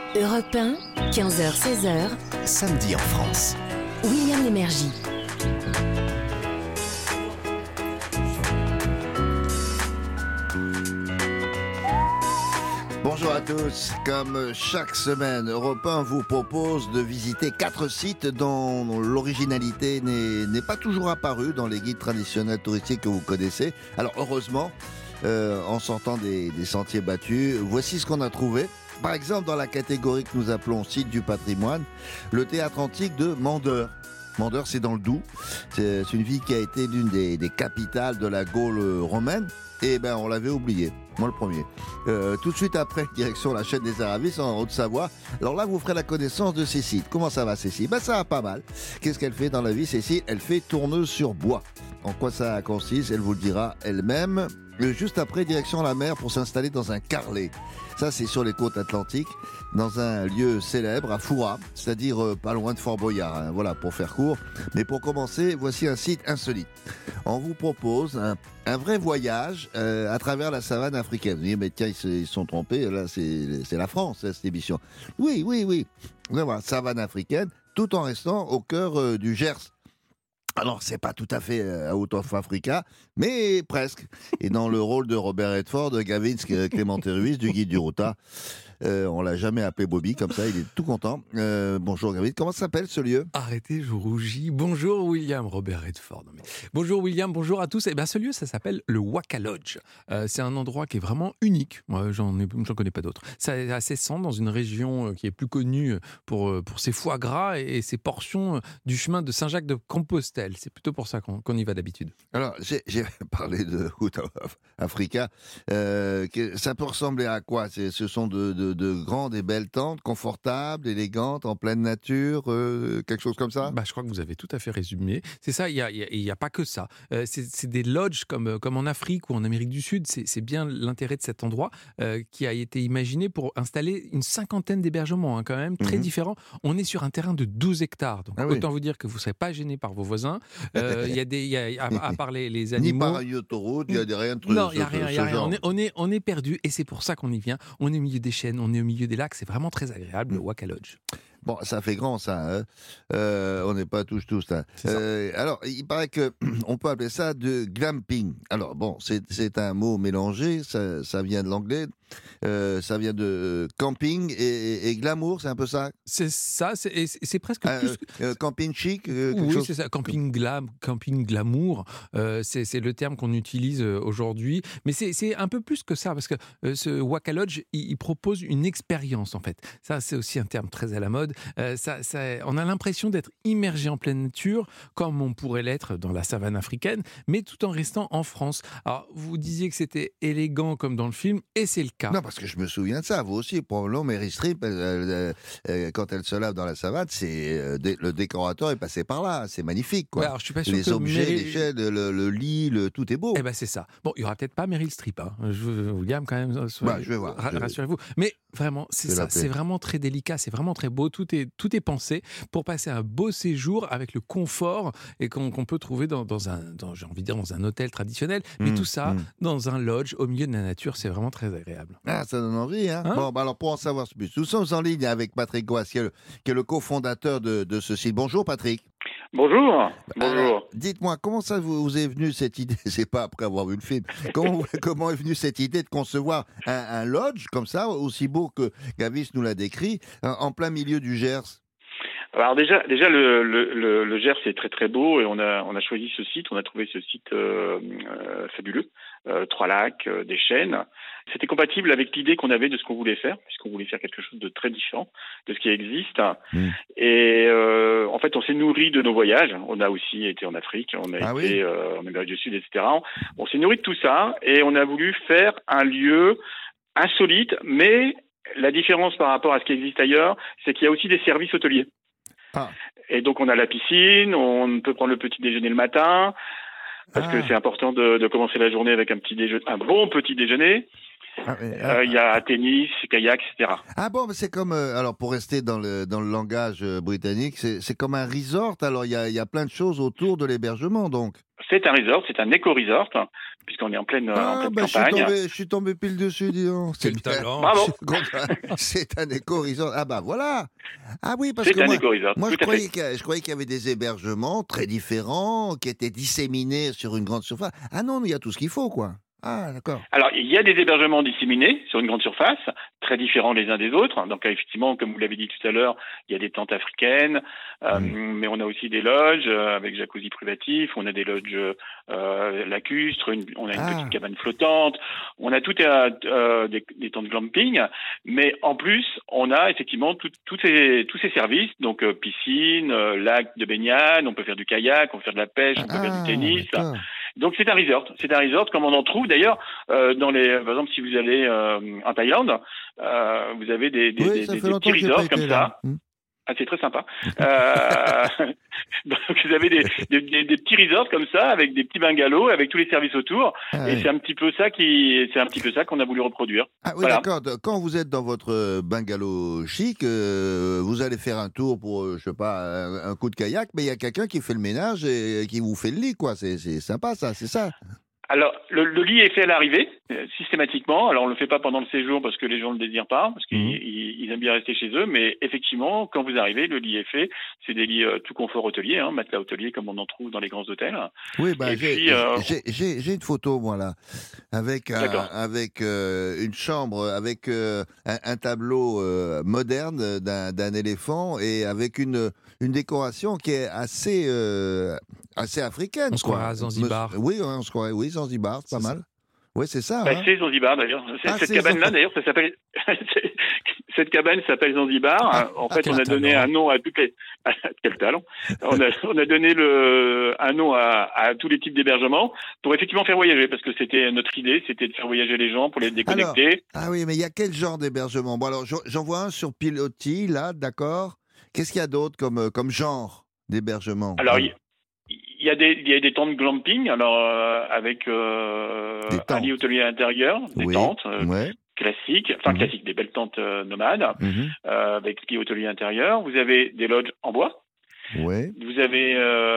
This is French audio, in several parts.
Europe 1, 15h-16h, Samedi en France. William Lémergie. Bonjour à tous. Comme chaque semaine, Europe 1 vous propose de visiter 4 sites dont l'originalité n'est pas toujours apparue dans les guides traditionnels touristiques que vous connaissez. Alors heureusement, en sortant des sentiers battus, voici ce qu'on a trouvé. Par exemple, dans la catégorie que nous appelons site du patrimoine, le théâtre antique de Mandeure. Mandeure, c'est dans le Doubs. C'est une ville qui a été l'une des capitales de la Gaule romaine. Et ben, on l'avait oublié. Moi, le premier. Tout de suite après, direction la chaîne des Aravis en Haute-Savoie. Alors là, vous ferez la connaissance de Cécile. Comment ça va, Cécile? Ben, ça va pas mal. Qu'est-ce qu'elle fait dans la vie, Cécile? Elle fait tourneuse sur bois. En quoi ça consiste? Elle vous le dira elle-même. Juste après, direction la mer pour s'installer dans un carlet. Ça, c'est sur les côtes atlantiques, dans un lieu célèbre, à Fouras, c'est-à-dire pas loin de Fort Boyard, hein, voilà, pour faire court. Mais pour commencer, voici un site insolite. On vous propose un vrai voyage à travers la savane africaine. Vous dites, mais tiens, ils se sont trompés, là, c'est la France, cette émission. Oui. Voilà, savane africaine, tout en restant au cœur du Gers. Alors, c'est pas tout à fait Out of Africa, mais presque. Et dans le rôle de Robert Redford, de Gavin Clémenté-Ruiz, du guide du Rota, on l'a jamais appelé Bobby, comme ça, il est tout content. Bonjour Gavin, comment s'appelle ce lieu? Arrêtez, je rougis. Bonjour William, Robert Redford. Non, mais... Bonjour William, bonjour à tous. Eh bien, ce lieu, ça s'appelle le Waka Lodge. C'est un endroit qui est vraiment unique. Moi, j'en connais pas d'autres. C'est à Cessan, dans une région qui est plus connue pour ses foie gras et ses portions du chemin de Saint-Jacques-de-Compostelle. C'est plutôt pour ça qu'on y va d'habitude. Alors, j'ai parlé de Out of Africa. Ça peut ressembler à quoi? Ce sont de grandes et belles tentes, confortables, élégantes, en pleine nature, quelque chose comme ça? Bah, je crois que vous avez tout à fait résumé. C'est ça, il y a pas que ça. C'est des lodges comme en Afrique ou en Amérique du Sud. C'est bien l'intérêt de cet endroit qui a été imaginé pour installer une cinquantaine d'hébergements, hein, quand même, très différents. On est sur un terrain de 12 hectares. Donc, autant vous dire que vous ne serez pas gêné par vos voisins. À part les animaux... Ni par une autoroute, il n'y a rien de Non, il n'y a rien. On est perdu et c'est pour ça qu'on y vient. On est au milieu des chênes, on est au milieu des lacs. C'est vraiment très agréable, le Waka Lodge. Bon, ça fait grand, ça. Hein, on n'est pas tous. Hein. Alors, il paraît que on peut appeler ça de glamping. Alors, bon, c'est un mot mélangé. Ça vient de l'anglais. Ça vient de camping et glamour, c'est un peu ça. C'est ça. C'est presque plus. Camping chic. Oui, chose... c'est ça. Camping glamour. C'est le terme qu'on utilise aujourd'hui. Mais c'est un peu plus que ça, parce que ce Waka Lodge, il propose une expérience, en fait. Ça, c'est aussi un terme très à la mode. On a l'impression d'être immergé en pleine nature, comme on pourrait l'être dans la savane africaine, mais tout en restant en France. Alors, vous disiez que c'était élégant comme dans le film, et c'est le cas. Non, parce que je me souviens de ça. Vous aussi, probablement, Meryl Streep, quand elle se lave dans la savane, le décorateur est passé par là. C'est magnifique, quoi. Ouais, alors, je suis pas sûr les que objets, les chaînes, le lit, tout est beau. Eh ben, c'est ça. Bon, il y aura peut-être pas Meryl Streep, hein. William, quand même. Je vais voir. Rassurez-vous. Mais vraiment, c'est ça. C'est vraiment très délicat. C'est vraiment très beau. Tout est pensé pour passer un beau séjour avec le confort et qu'on peut trouver dans j'ai envie de dire, dans un hôtel traditionnel. Mais tout ça, dans un lodge, au milieu de la nature, c'est vraiment très agréable. Ah, ça donne envie, hein. Bon, alors pour en savoir plus, nous sommes en ligne avec Patrick Goas, qui est le cofondateur de ce site. Bonjour Patrick. Bonjour. Alors, dites-moi, comment ça vous est venu cette idée? C'est pas après avoir vu le film. Comment est venue cette idée de concevoir un lodge comme ça, aussi beau que Gavis nous l'a décrit, en plein milieu du Gers? Alors déjà le Gers est très très beau et on a choisi ce site, on a trouvé ce site fabuleux, 3 lacs, des chênes. C'était compatible avec l'idée qu'on avait de ce qu'on voulait faire, puisqu'on voulait faire quelque chose de très différent de ce qui existe. Et en fait, on s'est nourri de nos voyages. On a aussi été en Afrique, on a été en Amérique du Sud, etc. On s'est nourri de tout ça et on a voulu faire un lieu insolite, mais la différence par rapport à ce qui existe ailleurs, c'est qu'il y a aussi des services hôteliers. Et donc on a la piscine, on peut prendre le petit déjeuner le matin, parce que c'est important de commencer la journée avec un bon petit déjeuner. Il y a tennis, kayak, etc. Ah bon, mais c'est comme, alors pour rester dans le langage britannique, c'est comme un resort, alors il y a plein de choses autour de l'hébergement donc. c'est un resort, c'est un éco-resort, puisqu'on est en pleine campagne. Je suis tombé pile dessus, dis donc. Quel C'est bien. talent. Bravo. Je suis content. C'est un éco-resort. Ah bah voilà. Ah oui, parce C'est que un moi, éco-resort, moi je tout à fait. croyais qu'il y avait des hébergements très différents, qui étaient disséminés sur une grande surface. Ah non, il y a tout ce qu'il faut, quoi. Ah, d'accord. Alors, il y a des hébergements disséminés sur une grande surface, très différents les uns des autres. Donc, effectivement, comme vous l'avez dit tout à l'heure, il y a des tentes africaines, mais on a aussi des loges avec jacuzzi privatif, on a des loges lacustres, on a une petite cabane flottante, on a des tentes glamping, mais en plus, on a effectivement tous ces services, donc piscine, lac de baignade, on peut faire du kayak, on peut faire de la pêche, on peut faire du tennis. D'accord. Donc c'est un resort comme on en trouve d'ailleurs par exemple si vous allez en Thaïlande, vous avez des petits resorts comme ça. Ah, c'est très sympa. Donc vous avez des petits resorts comme ça avec des petits bungalows avec tous les services autour et c'est un petit peu ça qu'on a voulu reproduire. Ah oui, voilà. d'accord. Quand vous êtes dans votre bungalow chic, vous allez faire un tour pour, je sais pas, un coup de kayak, mais il y a quelqu'un qui fait le ménage et qui vous fait le lit, quoi. C'est sympa, ça, c'est ça. Alors, le lit est fait à l'arrivée, systématiquement. Alors, on le fait pas pendant le séjour parce que les gens ne le désirent pas, parce qu'ils aiment bien rester chez eux. Mais effectivement, quand vous arrivez, le lit est fait. C'est des lits tout confort hôtelier, matelas hôtelier comme on en trouve dans les grands hôtels. Oui, bah, Et j'ai une photo, moi, là, avec une chambre, avec un tableau moderne d'un éléphant et avec une décoration qui est assez africaine. On se croirait à Zanzibar. Oui, on se croirait, oui, Zanzibar, c'est pas mal. Oui, c'est ça. C'est Zanzibar d'ailleurs. Cette cabane-là, d'ailleurs, ça s'appelle. Cette cabane s'appelle Zanzibar. En fait, on a donné un nom à toutes les. Quel talent. On a donné un nom à tous les types d'hébergements pour effectivement faire voyager, parce que c'était notre idée, c'était de faire voyager les gens pour les déconnecter. Ah oui, mais il y a quel genre d'hébergement? Bon, alors j'en vois un sur Pilotis, là, d'accord. Qu'est-ce qu'il y a d'autre comme genre d'hébergement? Alors, il y a des tentes glamping, alors avec un lit hôtelier à l'intérieur, des tentes classiques, classiques, des belles tentes nomades, avec lit hôtelier à l'intérieur. Vous avez des lodges en bois. Ouais. Vous avez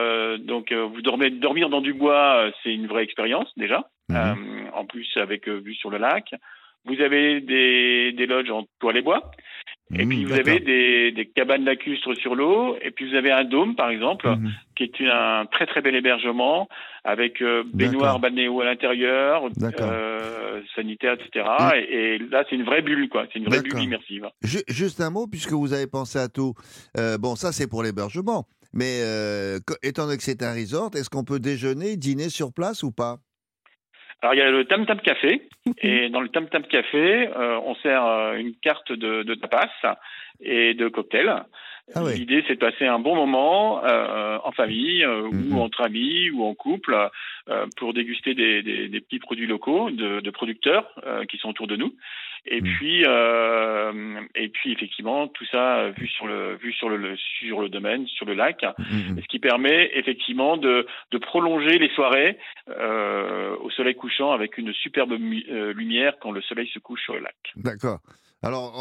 dormir dans du bois, c'est une vraie expérience déjà. En plus avec vue sur le lac. Vous avez des lodges en toile et bois. Et puis vous avez des cabanes lacustres sur l'eau, et puis vous avez un dôme par exemple, qui est un très très bel hébergement avec baignoire balnéo à l'intérieur, sanitaire, etc. Et là c'est une vraie bulle, quoi. C'est une vraie bulle immersive. Juste un mot, puisque vous avez pensé à tout. Bon, ça c'est pour l'hébergement, mais étant donné que c'est un resort, est-ce qu'on peut déjeuner, dîner sur place ou pas? Alors, il y a le Tam Tam Café, et dans le Tam Tam Café, on sert une carte de tapas et de cocktails. Ah ouais. L'idée, c'est de passer un bon moment en famille, ou entre amis, ou en couple, pour déguster des petits produits locaux de producteurs qui sont autour de nous. Et puis effectivement, tout ça vu sur le domaine, sur le lac, ce qui permet effectivement de prolonger les soirées au soleil couchant avec une superbe lumière quand le soleil se couche sur le lac. D'accord. Alors,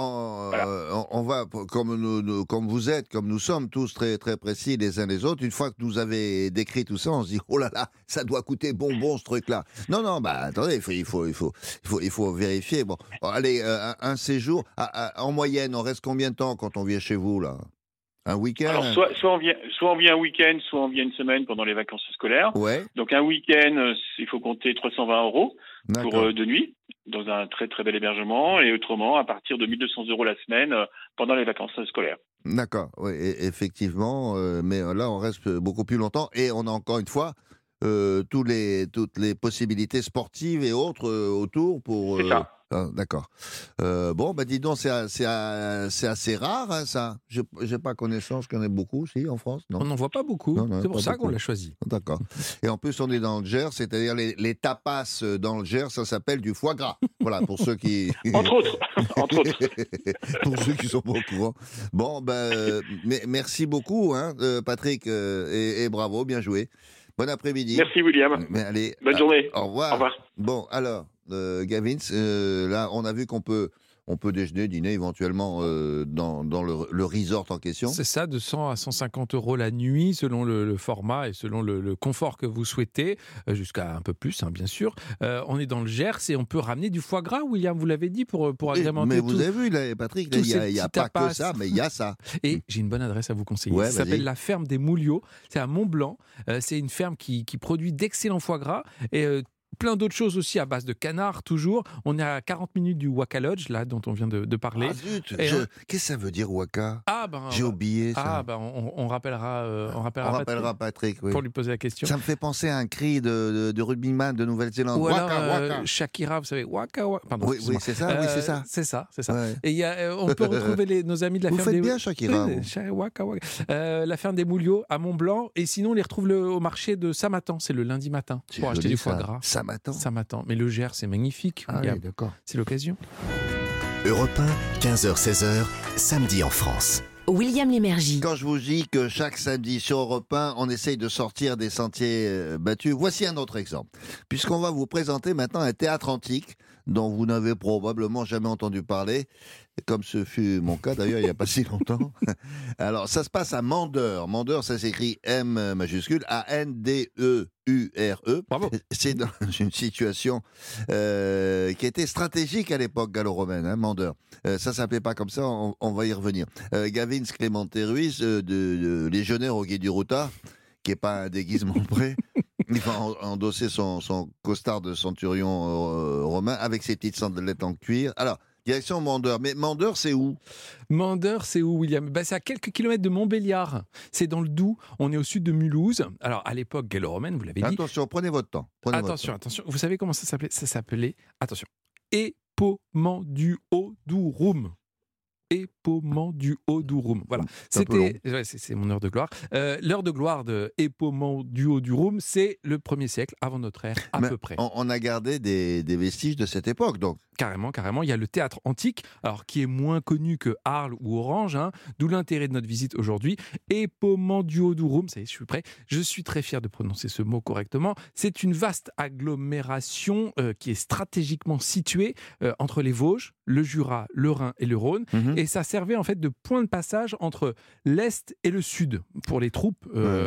on va, comme vous êtes, comme nous sommes tous très, très précis les uns les autres, une fois que nous avez décrit tout ça, on se dit, oh là là, ça doit coûter bonbon ce truc-là. Non, bah attendez, il faut vérifier. Bon, allez, un séjour, en moyenne, on reste combien de temps quand on vient chez vous, là? Un week-end? Alors, soit on vient un week-end, soit on vient une semaine pendant les vacances scolaires. Ouais. Donc, un week-end, il faut compter 320 € pour 2 nuits, dans un très très bel hébergement, et autrement, à partir de 1 200 € la semaine pendant les vacances scolaires. D'accord, oui, effectivement, mais là, on reste beaucoup plus longtemps, et on a encore une fois toutes les possibilités sportives et autres autour pour... C'est ça. D'accord. Bon, bah dis donc, c'est assez rare, hein, ça. J'ai pas connaissance qu'il y en ait beaucoup, si, en France. Non. On n'en voit pas beaucoup. C'est pour ça qu'on l'a choisi. D'accord. Et en plus, on est dans le Gers, c'est-à-dire les tapas dans le Gers, ça s'appelle du foie gras. Voilà, pour ceux qui... Entre autres. Pour ceux qui sont pas au courant. Bon, merci beaucoup, hein, Patrick, et bravo, bien joué. Bon après-midi. Merci, William. Allez, bonne journée. Au revoir. Au revoir. Bon, alors, Gavin, là, on a vu qu'on peut on peut déjeuner, dîner éventuellement dans le resort en question. C'est ça, de 100 à 150 € la nuit, selon le format et selon le confort que vous souhaitez, jusqu'à un peu plus, bien sûr. On est dans le Gers et on peut ramener du foie gras, William, vous l'avez dit, pour agrémenter mais tout. vous avez vu, là, Patrick, il n'y a pas que ça, mais il y a ça. Et j'ai une bonne adresse à vous conseiller. Ouais, Ça s'appelle la ferme des Mouliots. C'est à Mont-Blanc. C'est une ferme qui produit d'excellents foie gras et plein d'autres choses aussi à base de canard, toujours. On est à 40 minutes du Waka Lodge, là, dont on vient de parler. Ah zut, Et qu'est-ce que ça veut dire Waka? J'ai oublié ça. On rappellera, On rappellera Patrick, oui. pour lui poser la question. Ça me fait penser à un cri de rugbyman de Nouvelle-Zélande. Ou Waka, alors Waka. Shakira, vous savez, Waka Waka. Pardon, Oui, excusez-moi. c'est ça, oui, c'est ça. C'est ça. Ouais. Et on peut retrouver nos amis de la Vous ferme faites des... bien Shakira. Oui, Waka Waka. La ferme des Mouliots à Mont-Blanc. Et sinon, on les retrouve au marché de Samatan. C'est le lundi matin C'est pour acheter joli, du foie ça. gras. Samatan. Mais le Gers, c'est magnifique. Ah oui, d'accord. C'est l'occasion. Europe 1, 15h-16h, samedi en France. William Lémergie. Quand je vous dis que chaque samedi sur Europe 1, on essaye de sortir des sentiers battus, voici un autre exemple. Puisqu'on va vous présenter maintenant un théâtre antique dont vous n'avez probablement jamais entendu parler, comme ce fut mon cas d'ailleurs il n'y a pas si longtemps. Alors ça se passe à Mandeure. Mandeure, ça s'écrit M majuscule A-N-D-E-U-R-E. Bravo. C'est dans une situation qui était stratégique à l'époque gallo-romaine, Mandeure. Ça s'appelait pas comme ça, on va y revenir. Gavin Clemente Ruiz, de légionnaire au Gué du Routa, qui n'est pas un déguisement près. Il va endosser son costard de centurion romain avec ses petites sandalettes en cuir. Alors, direction Mandeure. Mais Mandeure, c'est où? Mandeure, c'est où, William? C'est à quelques kilomètres de Montbéliard. C'est dans le Doubs. On est au sud de Mulhouse. Alors, à l'époque gallo-romaine, vous l'avez dit. Attention, prenez votre temps. Attention. Vous savez comment ça s'appelait? Ça s'appelait, attention, Epomenduodurum. Epomenduodurum. Voilà. C'est mon heure de gloire. L'heure de gloire de Epomenduodurum, c'est le 1er siècle avant notre ère, à peu près. On a gardé des vestiges de cette époque, donc. Carrément. Il y a le théâtre antique, alors qui est moins connu que Arles ou Orange, d'où l'intérêt de notre visite aujourd'hui. Epomenduodurum, ça y est, je suis prêt. Je suis très fier de prononcer ce mot correctement. C'est une vaste agglomération qui est stratégiquement située entre les Vosges, le Jura, le Rhin et le Rhône. Et ça servait en fait de point de passage entre l'Est et le Sud pour les troupes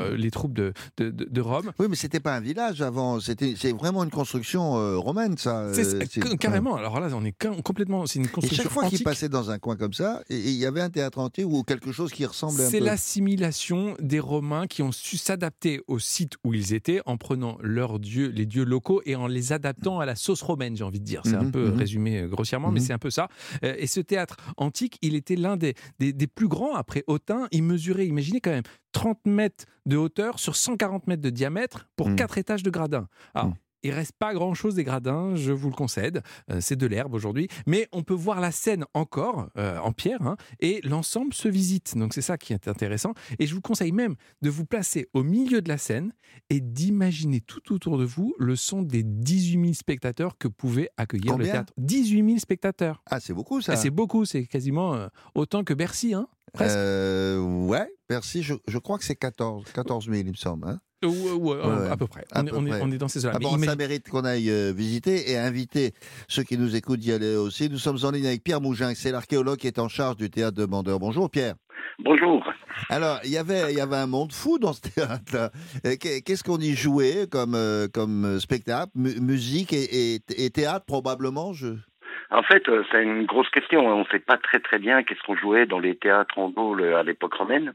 de Rome. Oui, mais c'était pas un village avant. C'est vraiment une construction romaine, ça. Carrément. Alors là, on est complètement. C'est une Et construction chaque fois antique. qu'il passait dans un coin comme ça, il y avait un théâtre antique ou quelque chose qui ressemblait un peu. C'est l'assimilation des Romains qui ont su s'adapter au site où ils étaient en prenant leurs dieux, les dieux locaux, et en les adaptant à la sauce romaine, j'ai envie de dire. C'est un peu résumé grossièrement, mais c'est un peu ça. Et ce théâtre antique, il était l'un des plus grands après Autun. Il mesurait, imaginez quand même, 30 mètres de hauteur sur 140 mètres de diamètre pour 4 étages de gradins. Alors, il reste pas grand-chose des gradins, je vous le concède. C'est de l'herbe aujourd'hui. Mais on peut voir la scène encore, en pierre, et l'ensemble se visite. Donc c'est ça qui est intéressant. Et je vous conseille même de vous placer au milieu de la scène et d'imaginer tout autour de vous le son des 18 000 spectateurs que pouvait accueillir le théâtre. 18 000 spectateurs. Ah, c'est beaucoup ça. C'est beaucoup, c'est quasiment autant que Bercy, presque. Ouais, Bercy, je crois que c'est 14 000, il me semble. Ouais, à peu près. On est dans ces zones-là. Ça mérite qu'on aille visiter et inviter ceux qui nous écoutent d'y aller aussi. Nous sommes en ligne avec Pierre Mougin, c'est l'archéologue qui est en charge du théâtre de Mandeure. Bonjour Pierre. Bonjour. Alors, il y avait un monde fou dans ce théâtre-là. Qu'est-ce qu'on y jouait comme spectacle, musique et théâtre probablement En fait, c'est une grosse question. On ne sait pas très bien qu'est-ce qu'on jouait dans les théâtres en Gaule à l'époque romaine.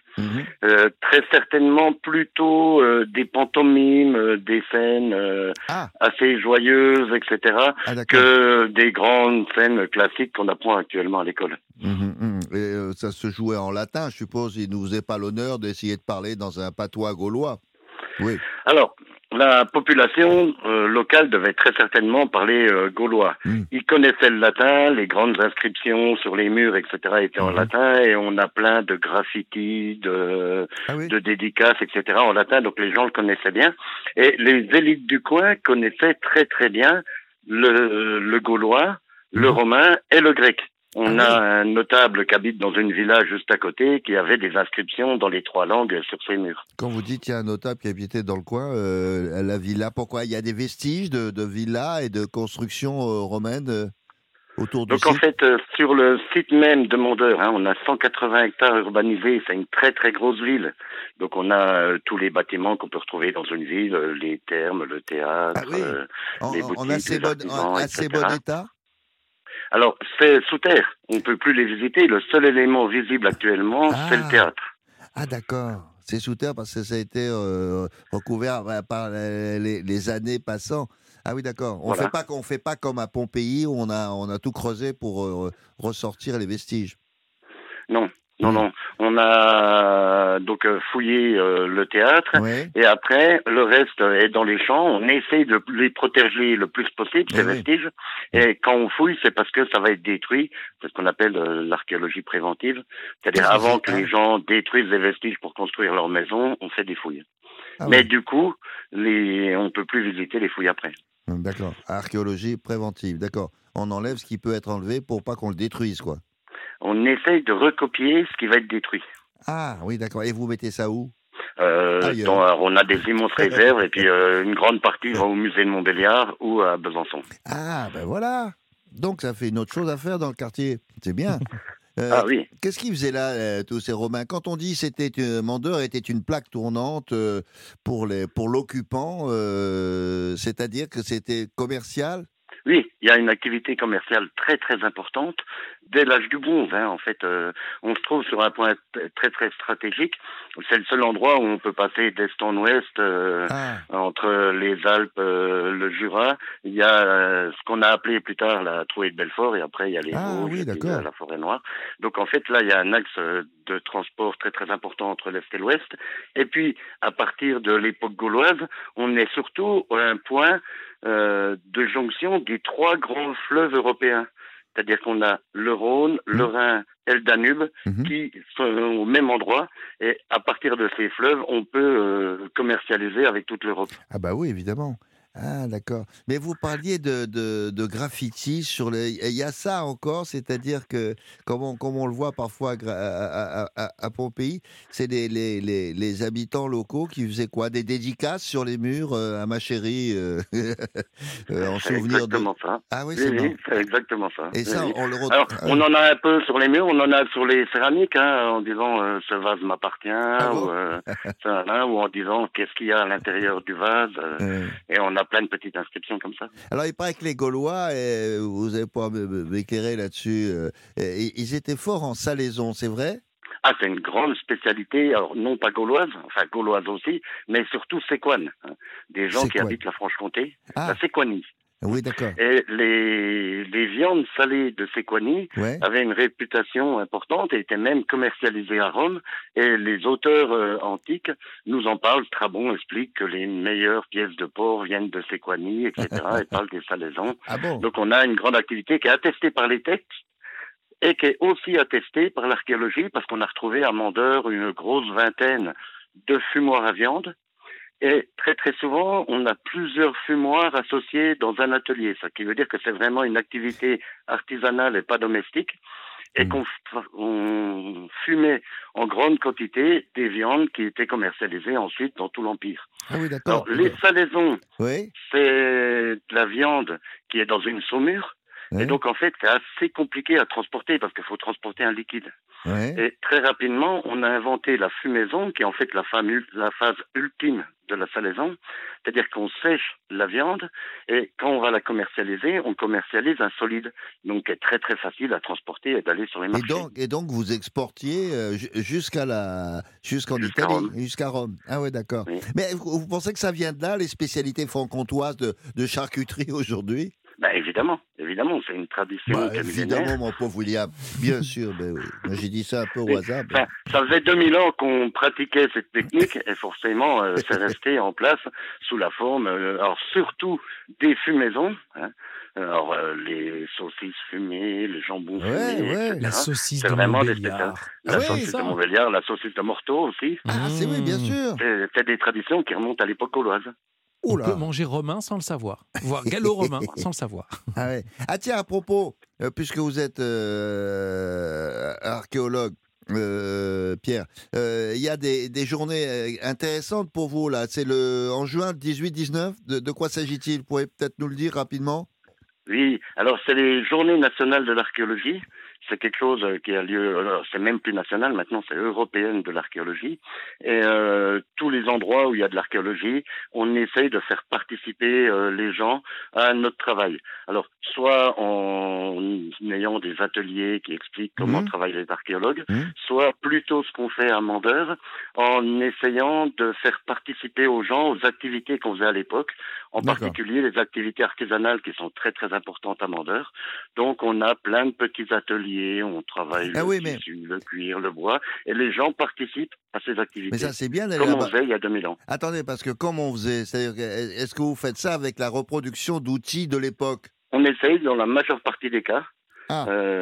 Très certainement plutôt des pantomimes, des scènes assez joyeuses, etc., que des grandes scènes classiques qu'on apprend actuellement à l'école. Et ça se jouait en latin, je suppose. Il ne nous faisait pas l'honneur d'essayer de parler dans un patois gaulois. Oui. Alors, la population locale devait très certainement parler gaulois. Ils connaissaient le latin, les grandes inscriptions sur les murs, etc. étaient en latin, et on a plein de graffitis, de dédicaces, etc. en latin, donc les gens le connaissaient bien. Et les élites du coin connaissaient très bien le gaulois, le romain et le grec. On a un notable qui habite dans une villa juste à côté qui avait des inscriptions dans les 3 langues sur ses murs. Quand vous dites qu'il y a un notable qui habitait dans le coin, la villa, pourquoi? Il y a des vestiges de villas et de constructions romaines autour du Donc en site. fait, sur le site même de Mondeur, on a 180 hectares urbanisés, c'est une très très grosse ville. Donc on a tous les bâtiments qu'on peut retrouver dans une ville, les thermes, le théâtre, Ah oui, les en boutiques, assez les bon, artisans, assez etc. bon état. Alors c'est sous terre, on ne peut plus les visiter. Le seul élément visible actuellement, c'est le Ah, théâtre. ah d'accord. C'est sous terre parce que ça a été recouvert par les années passant. Ah oui, d'accord. Voilà. On fait pas comme à Pompéi où on a tout creusé pour ressortir les vestiges. Non, non, Hmm. non. On a donc fouillé le théâtre Oui, et après, le reste est dans les champs. On essaye de les protéger le plus possible, ces oui. vestiges. Et quand on fouille, c'est parce que ça va être détruit. C'est ce qu'on appelle l'archéologie préventive. C'est-à-dire Qu'est-ce que avant c'est? que les gens détruisent les vestiges pour construire leur maison, on fait des fouilles. Ah Mais oui. du coup, on peut plus visiter les fouilles après. D'accord. Archéologie préventive. D'accord. On enlève ce qui peut être enlevé pour pas qu'on le détruise, quoi. On essaye de recopier ce qui va être détruit. Ah oui, d'accord. Et vous mettez ça où? Alors, on a des immenses réserves et puis une grande partie va au musée de Montbéliard ou à Besançon. Ah, ben voilà. Donc ça fait une autre chose à faire dans le quartier. C'est bien. Ah oui. Qu'est-ce qu'ils faisaient là, tous ces Romains? Quand on dit c'était Mandeur était une plaque tournante pour l'occupant, c'est-à-dire que c'était commercial? Oui, il y a une activité commerciale très très importante dès l'âge du bronze. En fait, on se trouve sur un point très très stratégique. C'est le seul endroit où on peut passer d'est en ouest Ah, entre les Alpes, le Jura. Il y a ce qu'on a appelé plus tard la Trouée de Belfort et après il y a les ah Vosges oui, et puis d'accord. la Forêt Noire. Donc en fait là il y a un axe de transport très très important entre l'est et l'ouest. Et puis à partir de l'époque gauloise, on est surtout à un point de jonction des trois grands fleuves européens. C'est-à-dire qu'on a le Rhône, le Rhin et le Danube Mhm. qui sont au même endroit. Et à partir de ces fleuves, on peut commercialiser avec toute l'Europe. Ah bah oui, évidemment. Ah d'accord. Mais vous parliez de graffiti sur les... Il y a ça encore, c'est-à-dire que, comme on le voit parfois à Pompéi, c'est les habitants locaux qui faisaient quoi? Des dédicaces sur les murs à ma chérie en C'est souvenir de... exactement ça. Ah oui, Oui, c'est oui, marrant. c'est exactement ça. Et Oui, ça, oui. on le retrouve... Alors, on en a un peu sur les murs, on en a sur les céramiques, en disant ce vase m'appartient, bon ou en disant qu'est-ce qu'il y a à l'intérieur du vase, et on a plein de petites inscriptions comme ça. Alors, il paraît que les Gaulois, vous allez pouvoir m'éclairer là-dessus, ils étaient forts en salaison, c'est vrai? Ah, c'est une grande spécialité, alors non pas gauloise, enfin gauloise aussi, mais surtout séquane. Des gens qui Séquane. habitent la Franche-Comté, Ah, la séquanie. oui, d'accord. Et les viandes salées de Séquanie Ouais. avaient une réputation importante et étaient même commercialisées à Rome. Et les auteurs antiques nous en parlent. Strabon explique que les meilleures pièces de porc viennent de Séquanie, etc. et parle des salaisons. Ah bon? Donc on a une grande activité qui est attestée par les textes et qui est aussi attestée par l'archéologie parce qu'on a retrouvé à Mandeur une grosse vingtaine de fumoirs à viande. Et très très souvent, on a plusieurs fumoirs associés dans un atelier, ce qui veut dire que c'est vraiment une activité artisanale et pas domestique, et qu'on fumait en grande quantité des viandes qui étaient commercialisées ensuite dans tout l'Empire. Ah oui, d'accord. Alors, les salaisons, Oui. c'est de la viande qui est dans une saumure, Ouais. et donc en fait, c'est assez compliqué à transporter parce qu'il faut transporter un liquide. Ouais. Et très rapidement, on a inventé la fumaison, qui est en fait la phase ultime de la salaison. C'est-à-dire qu'on sèche la viande et quand on va la commercialiser, on commercialise un solide. Donc, qui est très très facile à transporter et d'aller sur les marchés. Et donc, vous exportiez jusqu'en Jusqu'à Italie, Rome. jusqu'à Rome. Ah ouais, d'accord. Oui. Mais vous pensez que ça vient de là, les spécialités franc-comtoises de charcuterie aujourd'hui? Ben, évidemment, c'est une tradition qui est millénaire. Évidemment, mon pauvre William. Bien sûr, ben oui. Moi, j'ai dit ça un peu au hasard. mais- Enfin, ça faisait 2000 ans qu'on pratiquait cette technique et forcément, c'est resté en place sous la forme, alors surtout des fumaisons. Alors, les saucisses fumées, les jambons Ouais, fumés, ouais. etc. La saucisse C'est de vraiment des Montbéliard. spécialités. Ah La oui, saucisse ça. de Montbéliard, la saucisse de Morteau aussi. Ah, c'est oui, bien sûr. C'est des traditions qui remontent à l'époque gauloise. On Oula. peut manger romain sans le savoir, voire gallo-romain sans le savoir. Ah, ouais. Ah tiens, à propos, puisque vous êtes archéologue, Pierre, il y a des journées intéressantes pour vous là. C'est en juin 18-19. De quoi s'agit-il? Vous pouvez peut-être nous le dire rapidement? Oui, alors c'est les Journées nationales de l'archéologie. C'est quelque chose qui a lieu, alors, c'est même plus national maintenant, c'est européenne de l'archéologie. Et tous les endroits où il y a de l'archéologie, on essaye de faire participer les gens à notre travail. Alors, soit en ayant des ateliers qui expliquent comment travaillent les archéologues, soit plutôt ce qu'on fait à Mandeur, en essayant de faire participer aux gens aux activités qu'on faisait à l'époque, en particulier les activités artisanales qui sont très très importantes à Mandeur. Donc, on a plein de petits ateliers, on travaille le tissu, le cuir, le bois, et les gens participent à ces activités. Mais ça, c'est bien d'aller comme là-bas. on faisait il y a 2000 ans. Attendez, parce que comme on faisait, c'est-à-dire, est-ce que vous faites ça avec la reproduction d'outils de l'époque? On essaye dans la majeure partie des cas. Ah.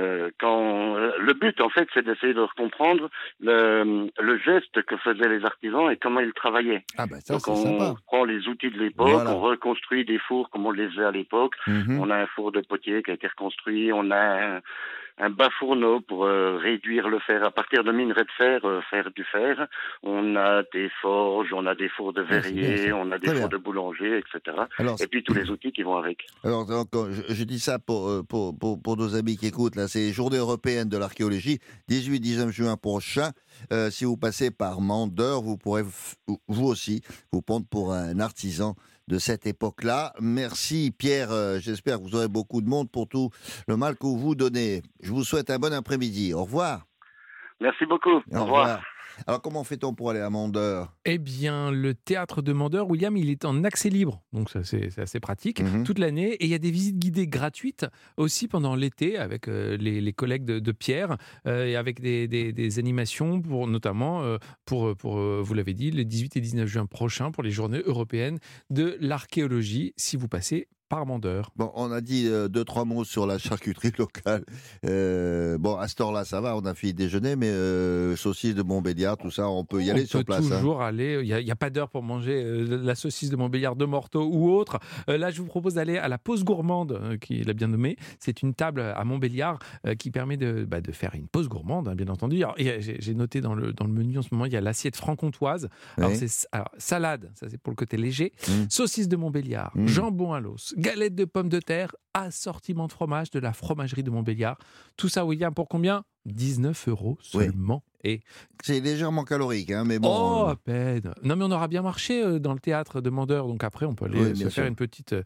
Le but, en fait, c'est d'essayer de comprendre le geste que faisaient les artisans et comment ils travaillaient. Ah ben ça, donc, c'est sympa. On prend les outils de l'époque, on reconstruit des fours comme on les faisait à l'époque. On a un four de potier qui a été reconstruit, on a un bas-fourneau pour réduire le fer. À partir de minerais de fer, faire du fer. On a des forges, on a des fours de verrier, on a des fours de boulanger, etc. Alors, et puis tous les outils qui vont avec. Alors, je dis ça pour nos amis qui écoutent. Là, c'est les Journées européennes de l'archéologie, 18-19 juin prochain. Si vous passez par Mandeur, vous pourrez vous aussi vous prendre pour un artisan de cette époque-là. Merci Pierre, j'espère que vous aurez beaucoup de monde pour tout le mal que vous donnez. Je vous souhaite un bon après-midi. Au revoir. Merci beaucoup. Au revoir. Alors comment fait-on pour aller à Mandeur? Eh bien, le théâtre de Mandeur, William, il est en accès libre, donc ça c'est assez pratique, toute l'année. Et il y a des visites guidées gratuites aussi pendant l'été avec les collègues de Pierre et avec des animations, notamment pour vous l'avez dit, les 18 et 19 juin prochains pour les Journées européennes de l'archéologie, si vous passez par Mandeur. Bon, on a dit 2-3 mots sur la charcuterie locale. Bon, à cette heure-là, ça va, on a fini déjeuner, mais saucisses de Montbéliard, tout ça, on peut y aller sur place. On peut toujours aller, il n'y a pas d'heure pour manger la saucisse de Montbéliard de Morteau ou autre. Là, je vous propose d'aller à la pause gourmande, qui l'a bien nommée. C'est une table à Montbéliard qui permet de faire une pause gourmande, hein, bien entendu. Alors, j'ai noté dans le menu en ce moment, il y a l'assiette franc-comtoise. Alors, salade, ça c'est pour le côté léger. Saucisse de Montbéliard, jambon à l'os, galette de pommes de terre, assortiment de fromage de la fromagerie de Montbéliard. Tout ça, William, pour combien? 19 € seulement. Et c'est légèrement calorique, hein, mais bon. Oh, à peine. Non, mais on aura bien marché dans le théâtre de Mandeur, donc après, on peut aller se faire une petite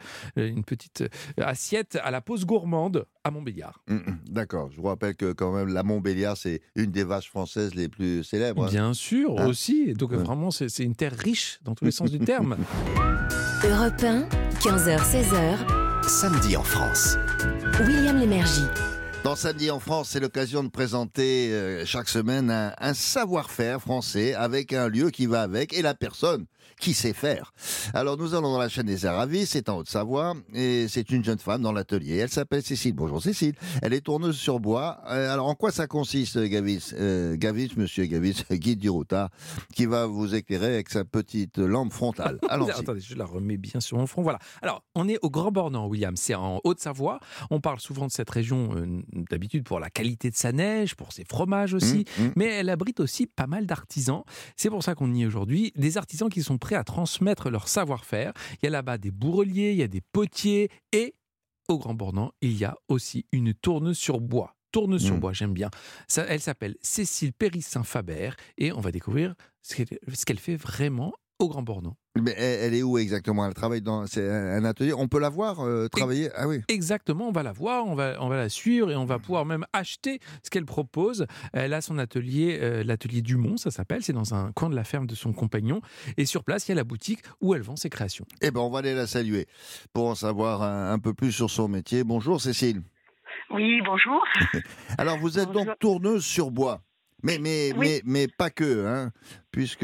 assiette à la pause gourmande à Montbéliard. D'accord. Je vous rappelle que quand même, la Montbéliard, c'est une des vaches françaises les plus célèbres. Hein. Bien sûr, aussi. Donc vraiment, c'est une terre riche dans tous les sens du terme. Europe 1, 15h-16h. Samedi en France. William Lémergie. Dans Samedi en France, c'est l'occasion de présenter chaque semaine un savoir-faire français avec un lieu qui va avec et la personne qui sait faire. Alors nous allons dans la chaîne des Aravis, c'est en Haute-Savoie et c'est une jeune femme dans l'atelier. Elle s'appelle Cécile. Bonjour Cécile. Elle est tourneuse sur bois. Alors en quoi ça consiste, Monsieur Gavis, guide du routard, qui va vous éclairer avec sa petite lampe frontale. Allons-y. Attendez, je la remets bien sur mon front. Voilà. Alors, on est au Grand Bornand, William. C'est en Haute-Savoie. On parle souvent de cette région d'habitude pour la qualité de sa neige, pour ses fromages aussi, mais elle abrite aussi pas mal d'artisans. C'est pour ça qu'on y est aujourd'hui. Des artisans qui sont prêts à transmettre leur savoir-faire. Il y a là-bas des bourreliers, il y a des potiers et au Grand Bornand, il y a aussi une tourneuse sur bois. Tourneuse sur bois, j'aime bien. Ça, elle s'appelle Cécile Périssin-Faber et on va découvrir ce qu'elle fait vraiment au Grand Bornand. Mais elle est où exactement? Elle travaille dans un atelier. On peut la voir travailler? Ah oui. Exactement, on va la voir, on va la suivre et on va pouvoir même acheter ce qu'elle propose. Elle a son atelier, l'atelier Dumont, ça s'appelle. C'est dans un coin de la ferme de son compagnon. Et sur place, il y a la boutique où elle vend ses créations. Eh bien, on va aller la saluer pour en savoir un peu plus sur son métier. Bonjour Cécile. Oui, bonjour. Alors, vous êtes donc tourneuse sur bois. Mais pas que, hein, puisque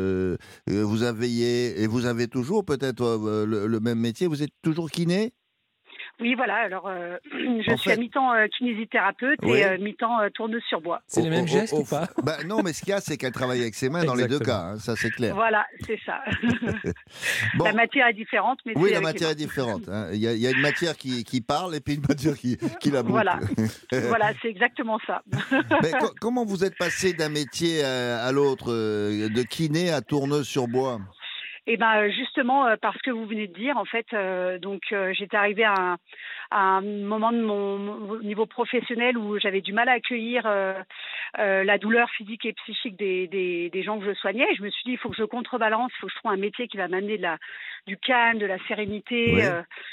vous avez et vous avez toujours peut-être le même métier. Vous êtes toujours kiné? Oui, voilà. Alors, je suis à mi-temps kinésithérapeute et mi-temps tourneuse sur bois. C'est les mêmes gestes ou pas? Non, mais ce qu'il y a, c'est qu'elle travaille avec ses mains dans les deux cas. Hein, ça, c'est clair. Voilà, c'est ça. Bon. La matière est différente. Mais oui, la matière est différente. Hein. Il y a une matière qui parle et puis une matière qui la boucle. Voilà, voilà, c'est exactement ça. Mais comment vous êtes passé d'un métier à l'autre, de kiné à tourneuse sur bois? Eh ben justement parce que vous venez de dire en fait, donc j'étais arrivée à un moment de mon niveau professionnel où j'avais du mal à accueillir la douleur physique et psychique des gens que je soignais. Et je me suis dit, il faut que je contrebalance, il faut que je trouve un métier qui va m'amener du calme, de la sérénité. Oui.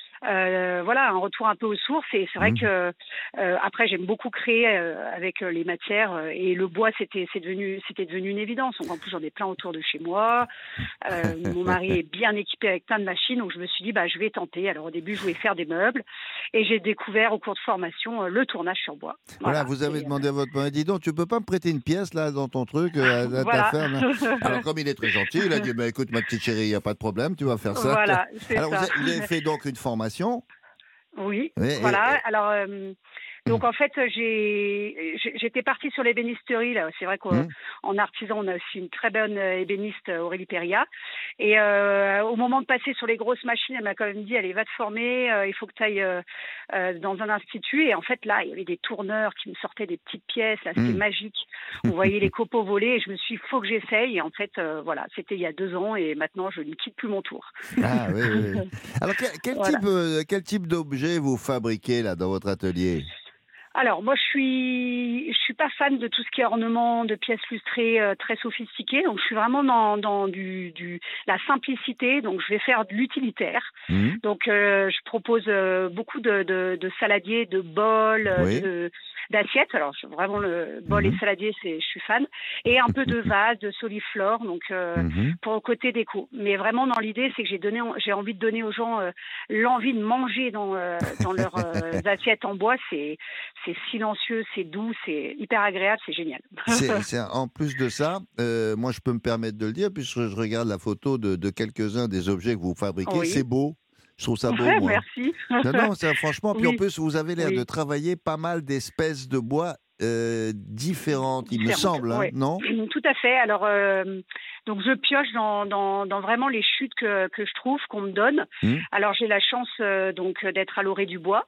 Voilà, un retour un peu aux sources. Et c'est vrai que après, j'aime beaucoup créer avec les matières. Et le bois, c'était devenu une évidence. Donc, en plus, j'en ai plein autour de chez moi. Mon mari est bien équipé avec plein de machines. Donc, je me suis dit, je vais tenter. Alors, au début, je voulais faire des meubles. Et j'ai découvert au cours de formation le tournage sur bois. Voilà, vous avez demandé à votre mari, dis donc, tu peux pas me prêter une pièce là dans ton truc à ta ferme? Alors, comme il est très gentil, il a dit, écoute, ma petite chérie, il n'y a pas de problème, tu vas faire ça. Voilà, c'est Alors, ça. vous avez fait donc une formation. Oui, Oui, voilà. Alors, donc en fait, j'étais partie sur l'ébénisterie. Là, c'est vrai qu'en artisan, on a aussi une très bonne ébéniste, Aurélie Perria. Et au moment de passer sur les grosses machines, elle m'a quand même dit, allez, va te former. Il faut que tu ailles dans un institut. Et en fait, là, il y avait des tourneurs qui me sortaient des petites pièces. Là, c'était magique. On voyait les copeaux voler. Et je me suis dit, faut que j'essaye. Et en fait, voilà, c'était il y a 2 ans. Et maintenant, je ne quitte plus mon tour. Ah oui, oui. Alors, quel type d'objet vous fabriquez là dans votre atelier? Alors, moi, je suis pas fan de tout ce qui est ornement, de pièces lustrées très sophistiquées. Donc, je suis vraiment dans la simplicité. Donc, je vais faire de l'utilitaire. Donc, je propose beaucoup de saladiers, de bols, d'assiettes. Alors, vraiment, le bol et saladier, je suis fan. Et un peu de vase, de soliflore, donc pour le côté déco. Mais vraiment, dans l'idée, c'est que j'ai envie de donner aux gens l'envie de manger dans leurs assiettes en bois. C'est silencieux, c'est doux, c'est hyper agréable, c'est génial. En plus de ça, moi je peux me permettre de le dire, puisque je regarde la photo de quelques-uns des objets que vous fabriquez, Oui. c'est beau. Je trouve ça beau, moi. Merci. Non, franchement, puis en plus, vous avez l'air Oui. de travailler pas mal d'espèces de bois différentes, il me semble, hein, oui. non? Tout à fait. Alors, donc je pioche dans vraiment les chutes que je trouve, qu'on me donne. Alors, j'ai la chance donc d'être à l'orée du bois.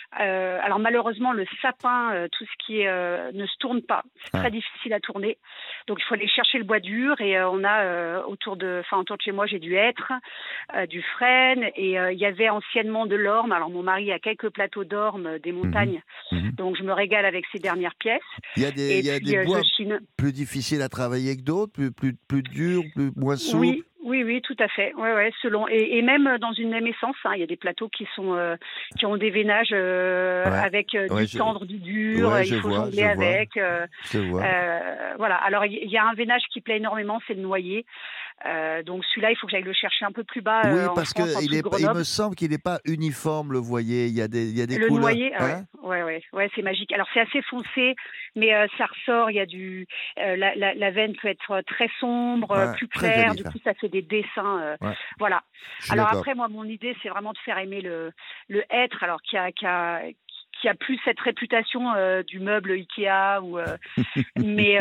Alors malheureusement le sapin, tout ce qui est ne se tourne pas, c'est très difficile à tourner. Donc il faut aller chercher le bois dur et on a autour de chez moi j'ai du hêtre, du frêne et il y avait anciennement de l'orme. Alors mon mari a quelques plateaux d'orme des montagnes, donc je me régale avec ces dernières pièces. Il y a des bois plus difficiles à travailler que d'autres, plus durs, moins souples. Oui, tout à fait. Ouais, selon et même dans une même essence, il y a des plateaux qui ont des veinages avec du tendre, du dur. Il faut jongler avec. Voilà. Alors il y a un veinage qui plaît énormément, c'est le noyer. Donc celui-là, il faut que j'aille le chercher un peu plus bas. Oui, parce que il me semble qu'il n'est pas uniforme, le voyer. Il y a des le couleurs. Noyer, ouais, c'est magique. Alors c'est assez foncé, mais ça ressort. Il y a la veine peut être très sombre, plus claire. Joli, du coup, ça fait des dessins. Voilà. Alors après, moi, mon idée, c'est vraiment de faire aimer le hêtre. Alors qui a plus cette réputation du meuble Ikea mais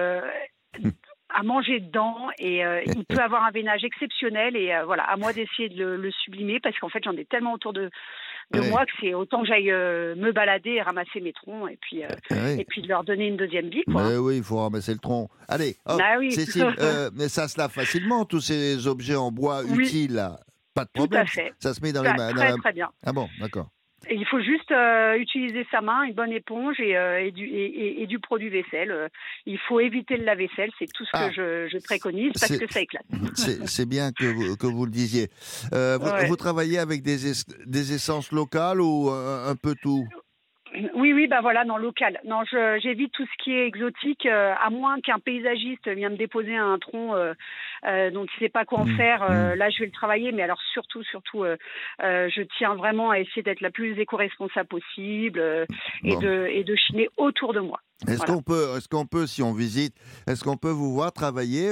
à manger dedans et il peut avoir un veinage exceptionnel et voilà, à moi d'essayer de le sublimer parce qu'en fait j'en ai tellement autour de moi que c'est autant que j'aille me balader et ramasser mes troncs et puis de leur donner une deuxième vie, quoi. Mais oui, il faut ramasser le tronc. Allez, Cécile, mais ça se lave facilement tous ces objets en bois utiles là. Pas de problème. Tout à fait. Ça se met dans les mains. Très bien. Ah bon, d'accord. Et il faut juste utiliser sa main, une bonne éponge et du produit vaisselle. Il faut éviter le lave-vaisselle, c'est tout ce que je préconise parce que ça éclate. C'est bien que vous le disiez. Vous travaillez avec des essences locales ou un peu tout? Oui, voilà, non, local. Non, j'évite tout ce qui est exotique, à moins qu'un paysagiste vienne me déposer un tronc dont il ne sait pas quoi en faire. Là, je vais le travailler, mais alors surtout, je tiens vraiment à essayer d'être la plus éco-responsable possible et de chiner autour de moi. Est-ce qu'on peut, si on visite, est-ce qu'on peut vous voir travailler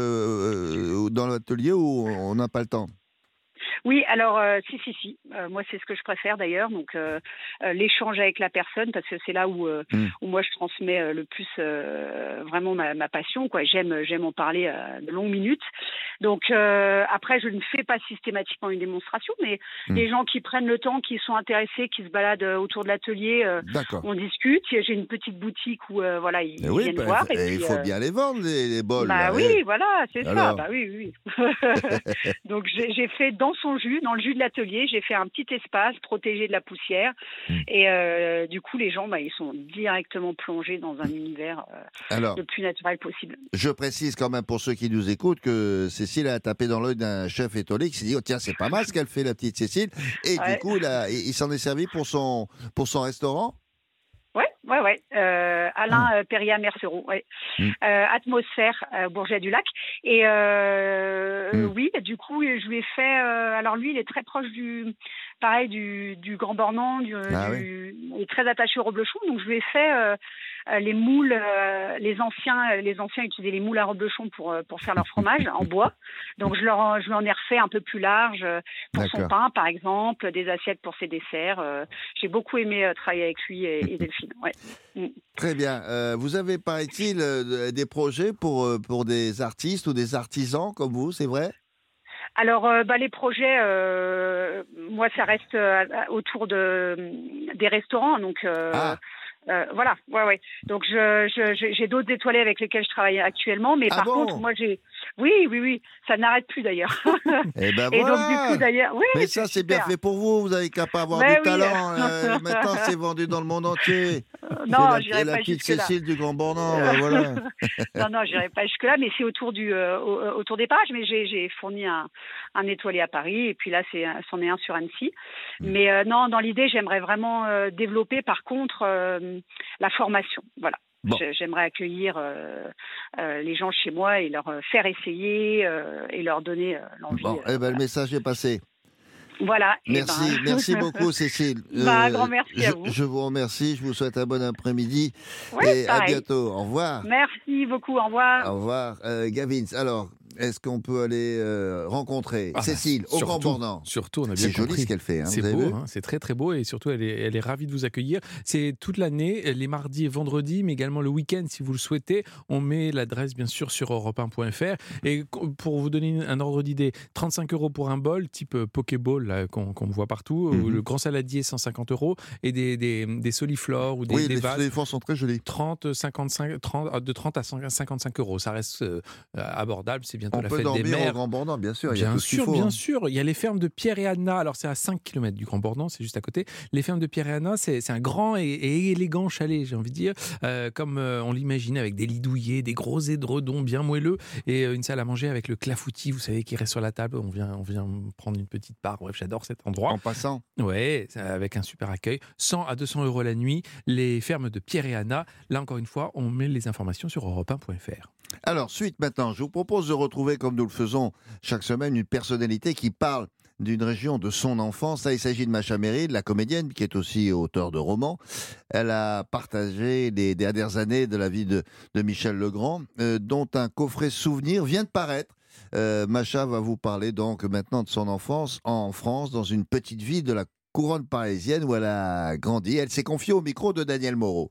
dans l'atelier ou on n'a pas le temps? Oui, alors si. Moi, c'est ce que je préfère d'ailleurs. Donc, l'échange avec la personne, parce que c'est là où moi je transmets le plus vraiment ma passion. Quoi, j'aime en parler de longues minutes. Donc après, je ne fais pas systématiquement une démonstration, mais les gens qui prennent le temps, qui sont intéressés, qui se baladent autour de l'atelier, on discute. J'ai une petite boutique où ils viennent voir. Et il faut bien les vendre, les bols. Bah oui, voilà, c'est ça. Bah oui. Donc j'ai fait dans le jus de l'atelier, j'ai fait un petit espace protégé de la poussière. Et du coup, les gens, ils sont directement plongés dans un univers le plus naturel possible. Je précise quand même pour ceux qui nous écoutent que Cécile a tapé dans l'œil d'un chef étoilé qui s'est dit tiens, c'est pas mal ce qu'elle fait, la petite Cécile. Et du coup, il s'en est servi pour son restaurant. Ouais. Alain Perria-Mercereau, Atmosphère, Bourget-du-Lac. Et oui, du coup, je lui ai fait... alors lui, il est très proche du Grand Bornand, il est très attaché au reblochon, donc je lui ai fait les moules, les anciens utilisaient les moules à reblochon pour faire leur fromage en bois, donc je lui en ai refait un peu plus large pour son pain, par exemple, des assiettes pour ses desserts. J'ai beaucoup aimé travailler avec lui et Delphine. Très bien. Vous avez, paraît-il, des projets pour des artistes ou des artisans comme vous, c'est vrai ? Alors, les projets, moi, ça reste autour des restaurants, donc voilà, ouais. Donc, j'ai d'autres étoilés avec lesquels je travaille actuellement, mais par contre, moi, oui, ça n'arrête plus d'ailleurs. Et donc, du coup, d'ailleurs, mais ça, c'est bien fait pour vous. Vous n'avez qu'à pas avoir du talent. Maintenant, c'est vendu dans le monde entier. Non, j'irai pas jusque-là. La petite Cécile du Grand Bornand, voilà. Non, j'irai pas jusque-là, mais c'est autour des parages. Mais j'ai fourni un étoilé à Paris, et puis là, c'en est un sur Annecy. Mais non, dans l'idée, j'aimerais vraiment développer, par contre, la formation. Voilà. Bon. J'aimerais accueillir les gens chez moi et leur faire essayer et leur donner l'envie. Bon, le message est passé. Voilà. Merci beaucoup Cécile. Un grand merci à vous. Je vous remercie, je vous souhaite un bon après-midi et à bientôt. Au revoir. Merci beaucoup, au revoir. Au revoir. Gavin, alors, est-ce qu'on peut aller rencontrer Cécile au Grand Bornand ? Surtout, on a bien compris. C'est joli ce qu'elle fait. C'est beau, c'est très très beau et surtout elle est ravie de vous accueillir. C'est toute l'année, les mardis et vendredis, mais également le week-end si vous le souhaitez. On met l'adresse bien sûr sur europe1.fr. Et pour vous donner un ordre d'idée, 35 € pour un bol, type Pokéball là, qu'on voit partout, le grand saladier 150 € et des soliflores ou des vases. Oui, les soliflores sont très jolis. De 30 à 55 €. Ça reste abordable, c'est bientôt la fête des mers. On peut dormir au Grand Bornand, bien sûr. Bien sûr. Il y a les fermes de Pierre et Anna. Alors, c'est à 5 km du Grand Bornand, c'est juste à côté. Les fermes de Pierre et Anna, c'est un grand et élégant chalet, j'ai envie de dire, comme on l'imaginait, avec des lits douillés, des gros édredons bien moelleux et une salle à manger avec le clafoutis, vous savez, qui reste sur la table. On vient prendre une petite part. Bref, j'adore cet endroit. En passant. Ouais, avec un super accueil. 100 à 200 € la nuit. Les fermes de Pierre et Anna. Là, encore une fois, on met les informations sur europe1.fr. Alors, suite maintenant, je vous propose de retrouver, comme nous le faisons chaque semaine, une personnalité qui parle d'une région de son enfance. Là, il s'agit de Macha Merrill, la comédienne, qui est aussi auteure de romans. Elle a partagé les dernières années de la vie de Michel Legrand, dont un coffret souvenir vient de paraître. Macha va vous parler donc maintenant de son enfance en France, dans une petite ville de la couronne parisienne où elle a grandi. Elle s'est confiée au micro de Daniel Moreau.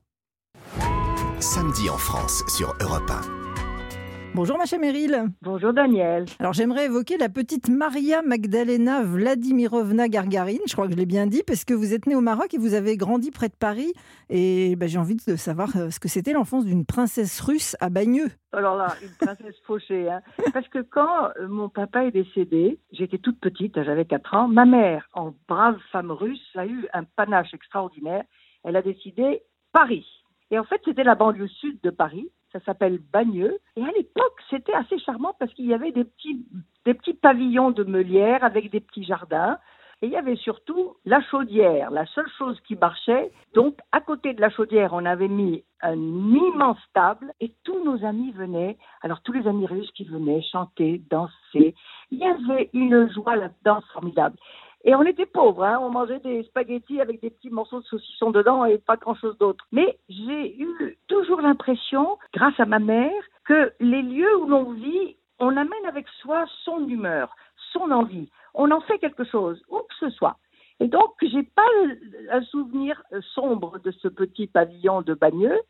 Samedi en France sur Europe 1. Bonjour Macha Merrill. Bonjour Daniel. Alors j'aimerais évoquer la petite Maria Magdalena Vladimirovna Gargarine, je crois que je l'ai bien dit, parce que vous êtes née au Maroc et vous avez grandi près de Paris. Et j'ai envie de savoir ce que c'était l'enfance d'une princesse russe à Bagneux. Alors là, une princesse fauchée. Parce que quand mon papa est décédé, j'étais toute petite, j'avais 4 ans, ma mère, en brave femme russe, a eu un panache extraordinaire. Elle a décidé Paris. Et en fait, c'était la banlieue sud de Paris. Ça s'appelle Bagneux. Et à l'époque, c'était assez charmant parce qu'il y avait des petits pavillons de meulière avec des petits jardins. Et il y avait surtout la chaudière, la seule chose qui marchait. Donc, à côté de la chaudière, on avait mis un immense table et tous nos amis venaient. Alors, tous les amis russes qui venaient chanter, danser. Il y avait une joie là-dedans formidable. Et on était pauvres, on mangeait des spaghettis avec des petits morceaux de saucisson dedans et pas grand-chose d'autre. Mais j'ai eu toujours l'impression, grâce à ma mère, que les lieux où l'on vit, on amène avec soi son humeur, son envie. On en fait quelque chose, où que ce soit. Et donc, j'ai pas un souvenir sombre de ce petit pavillon de Bagneux.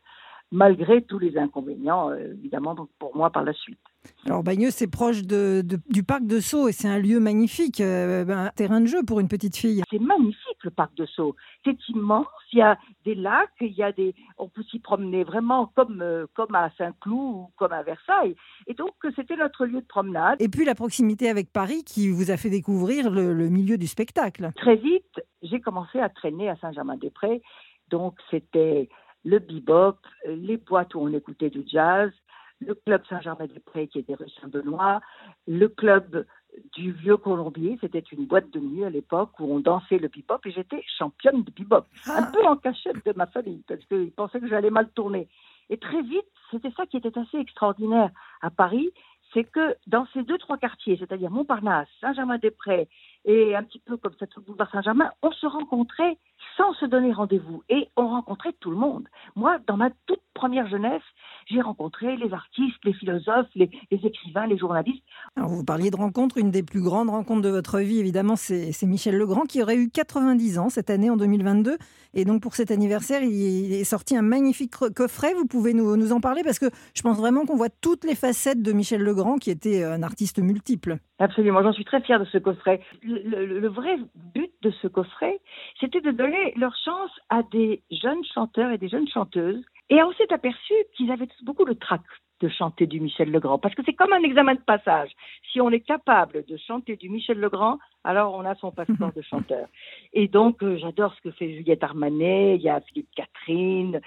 malgré tous les inconvénients, évidemment, donc pour moi par la suite. Alors Bagneux, c'est proche du parc de Sceaux et c'est un lieu magnifique, un terrain de jeu pour une petite fille. C'est magnifique le parc de Sceaux, c'est immense, il y a des lacs, on peut s'y promener vraiment comme à Saint-Cloud ou comme à Versailles. Et donc c'était notre lieu de promenade. Et puis la proximité avec Paris qui vous a fait découvrir le milieu du spectacle. Très vite, j'ai commencé à traîner à Saint-Germain-des-Prés, donc c'était le bebop, les boîtes où on écoutait du jazz, le club Saint-Germain-des-Prés qui était rue Saint-Benoît, le club du Vieux Colombier, c'était une boîte de nuit à l'époque où on dansait le bebop et j'étais championne de bebop, un peu en cachette de ma famille parce qu'ils pensaient que j'allais mal tourner. Et très vite, c'était ça qui était assez extraordinaire à Paris, c'est que dans ces 2-3 quartiers, c'est-à-dire Montparnasse, Saint-Germain-des-Prés et un petit peu comme ça, tout le boulevard Saint-Germain, on se rencontrait sans se donner rendez-vous et on rencontrait tout le monde. Moi, dans ma toute première jeunesse, j'ai rencontré les artistes, les philosophes, les écrivains, les journalistes. Alors vous parliez de rencontres, une des plus grandes rencontres de votre vie, évidemment, c'est Michel Legrand qui aurait eu 90 ans cette année, en 2022. Et donc pour cet anniversaire, il est sorti un magnifique coffret. Vous pouvez nous en parler parce que je pense vraiment qu'on voit toutes les facettes de Michel Legrand qui était un artiste multiple. Absolument, j'en suis très fière de ce coffret. Le vrai but de ce coffret, c'était de donner leur chance à des jeunes chanteurs et des jeunes chanteuses. Et on s'est aperçu qu'ils avaient tous beaucoup le trac de chanter du Michel Legrand, parce que c'est comme un examen de passage. Si on est capable de chanter du Michel Legrand, alors on a son passeport de chanteur. Et donc, j'adore ce que fait Juliette Armanet, il y a Philippe Catherine,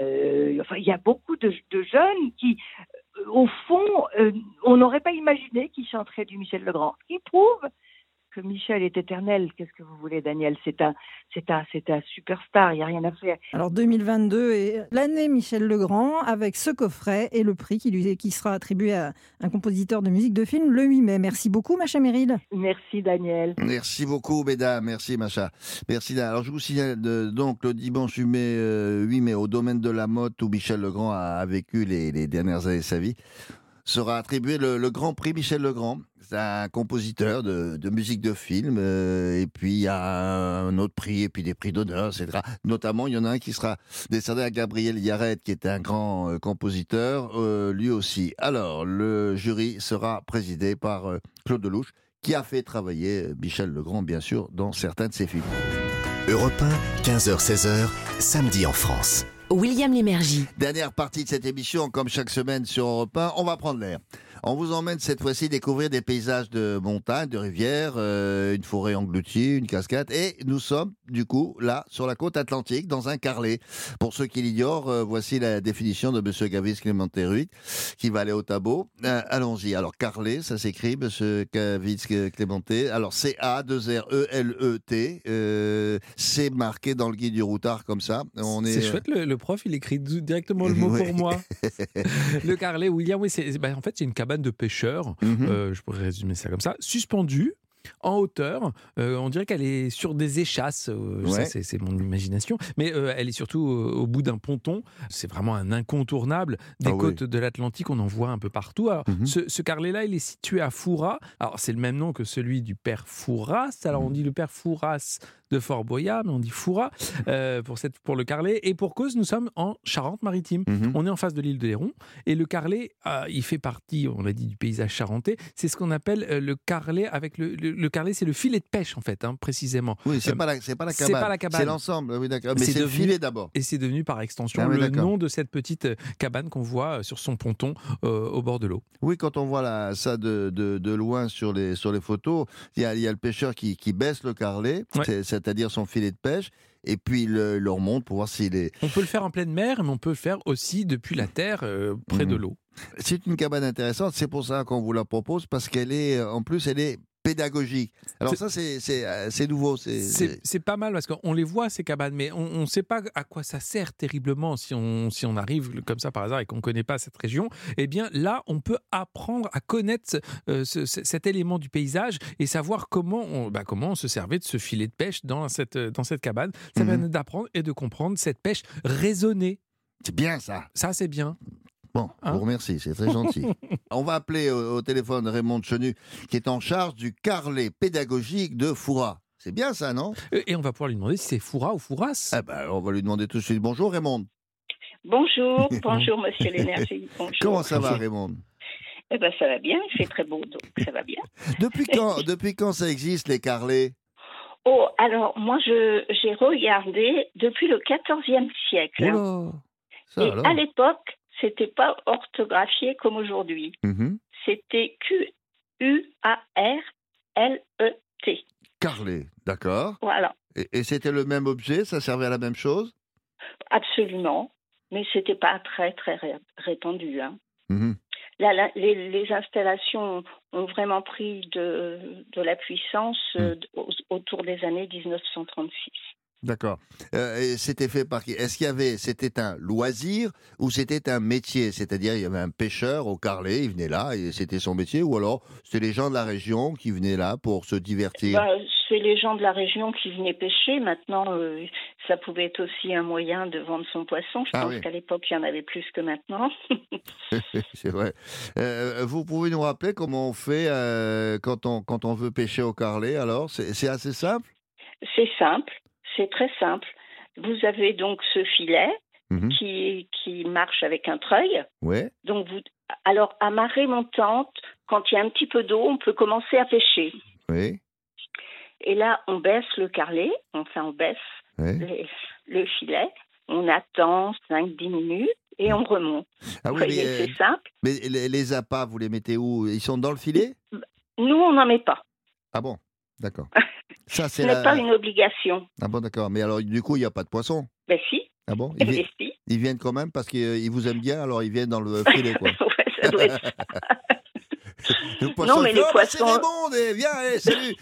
il y a beaucoup de jeunes qui, au fond, on n'aurait pas imaginé qu'ils chanteraient du Michel Legrand. Ils prouvent que Michel est éternel. Qu'est-ce que vous voulez, Daniel ? C'est un superstar, il n'y a rien à faire. Alors 2022 est l'année Michel Legrand avec ce coffret et le prix qui sera attribué à un compositeur de musique de film le 8 mai. Merci beaucoup, Macha Merrill. Merci, Daniel. Merci beaucoup, mesdames. Merci, Macha. Merci. Alors, je vous signale donc le dimanche 8 mai, au domaine de la Motte où Michel Legrand a vécu les dernières années de sa vie, sera attribué le Grand Prix Michel Legrand. C'est un compositeur de musique de film, et puis il y a un autre prix, et puis des prix d'honneur, etc. Notamment, il y en a un qui sera décerné à Gabriel Yared, qui était un grand compositeur, lui aussi. Alors, le jury sera présidé par Claude Lelouch, qui a fait travailler Michel Legrand, bien sûr, dans certains de ses films. Europe 1, 15h-16h, samedi en France. William Lémergie. Dernière partie de cette émission, comme chaque semaine sur Europe 1, on va prendre l'air. On vous emmène cette fois-ci découvrir des paysages de montagne, de rivières, une forêt engloutie, une cascade. Et nous sommes, du coup, là, sur la côte atlantique, dans un carlet. Pour ceux qui l'ignorent, voici la définition de M. Gavis Clémenté-Ruiz, qui va aller au tableau. Allons-y. Alors, carlet, ça s'écrit, M. Gavis Clémenté. Alors, C-A-2-R-E-L-E-T. C'est marqué dans le guide du routard, comme ça. C'est chouette, le prof, il écrit directement le mot pour moi. Le carlet, William, oui, en fait, c'est une cabane de pêcheurs, je pourrais résumer ça comme ça, suspendue en hauteur, on dirait qu'elle est sur des échasses, ça c'est mon imagination, mais elle est surtout au bout d'un ponton. C'est vraiment un incontournable des côtes de l'Atlantique, on en voit un peu partout. Alors, ce carlet-là, il est situé à Fouras. Alors c'est le même nom que celui du père Fouras, alors on dit le père Fouras de Fort Boyard, mais on dit Fouras pour le carlet, et pour cause, nous sommes en Charente-Maritime. On est en face de l'île de Léron, et le carlet, il fait partie, on l'a dit, du paysage charentais. C'est ce qu'on appelle le carlet avec le carlet, c'est le filet de pêche en fait, précisément. Oui, c'est pas la cabane. C'est l'ensemble, oui, d'accord. Mais c'est le filet d'abord. Et c'est devenu par extension le nom de cette petite cabane qu'on voit sur son ponton au bord de l'eau. Oui, quand on voit ça de loin sur les photos, il y a le pêcheur qui baisse le carlet, c'est-à-dire son filet de pêche. Et puis il le remonte pour voir s'il est... On peut le faire en pleine mer, mais on peut le faire aussi depuis la terre, près de l'eau. C'est une cabane intéressante, c'est pour ça qu'on vous la propose, parce qu'elle est, en plus, elle est pédagogique. Alors ça, c'est nouveau. C'est pas mal, parce qu'on les voit, ces cabanes, mais on ne sait pas à quoi ça sert terriblement si on arrive comme ça par hasard et qu'on ne connaît pas cette région. Eh bien, là, on peut apprendre à connaître cet élément du paysage et savoir comment on se servait de ce filet de pêche dans cette cabane. Ça permet d'apprendre et de comprendre cette pêche raisonnée. C'est bien ça. Ça, c'est bien. Bon, je vous remercie, c'est très gentil. On va appeler au téléphone Raymond Chenu, qui est en charge du carlet pédagogique de Fouras. C'est bien ça, non ? Et on va pouvoir lui demander si c'est Fouras ou Fouras. On va lui demander tout de suite. Bonjour Raymond. Bonjour, bonjour Monsieur l'énergie. Bonjour. Comment ça va, Raymond? Eh ben ça va bien, il fait très beau, donc ça va bien. Depuis quand ça existe, les carrelets? Oh, alors moi j'ai regardé depuis le XIVe siècle. Oula, ça, et alors. à l'époque, c'était pas orthographié comme aujourd'hui. C'était Q-U-A-R-L-E-T. Carrelet, d'accord. Voilà. Et c'était le même objet, ça servait à la même chose? Absolument, mais c'était pas très très répandu. Hein. Là, les installations ont vraiment pris de la puissance autour des années 1936. D'accord. Et c'était fait par qui? C'était un loisir ou c'était un métier? C'est-à-dire, il y avait un pêcheur au Carlet, il venait là et c'était son métier, ou alors c'était les gens de la région qui venaient là pour se divertir? C'est les gens de la région qui venaient pêcher. Maintenant, ça pouvait être aussi un moyen de vendre son poisson. Je pense qu'à l'époque, il y en avait plus que maintenant. C'est vrai. Vous pouvez nous rappeler comment on fait quand on veut pêcher au Carlet, alors? C'est assez simple? C'est simple. C'est très simple. Vous avez donc ce filet qui marche avec un treuil. Ouais. Donc alors, à marée montante, quand il y a un petit peu d'eau, on peut commencer à pêcher. Oui. Et là, on baisse le carrelet, on baisse le filet, on attend 5-10 minutes et on remonte. Ah oui, vous voyez, c'est simple. Mais les appâts, vous les mettez où? Ils sont dans le filet? Nous, on n'en met pas. Ah bon? D'accord. Ça, ce n'est pas une obligation. Ah bon, d'accord. Mais alors, du coup, il n'y a pas de poisson? Ben si. Ah bon? Si. Ils viennent quand même parce qu'ils vous aiment bien, alors ils viennent dans le filet, quoi. Ouais, ça doit être ça. Non, mais les poissons... c'est Raymond, viens, salut.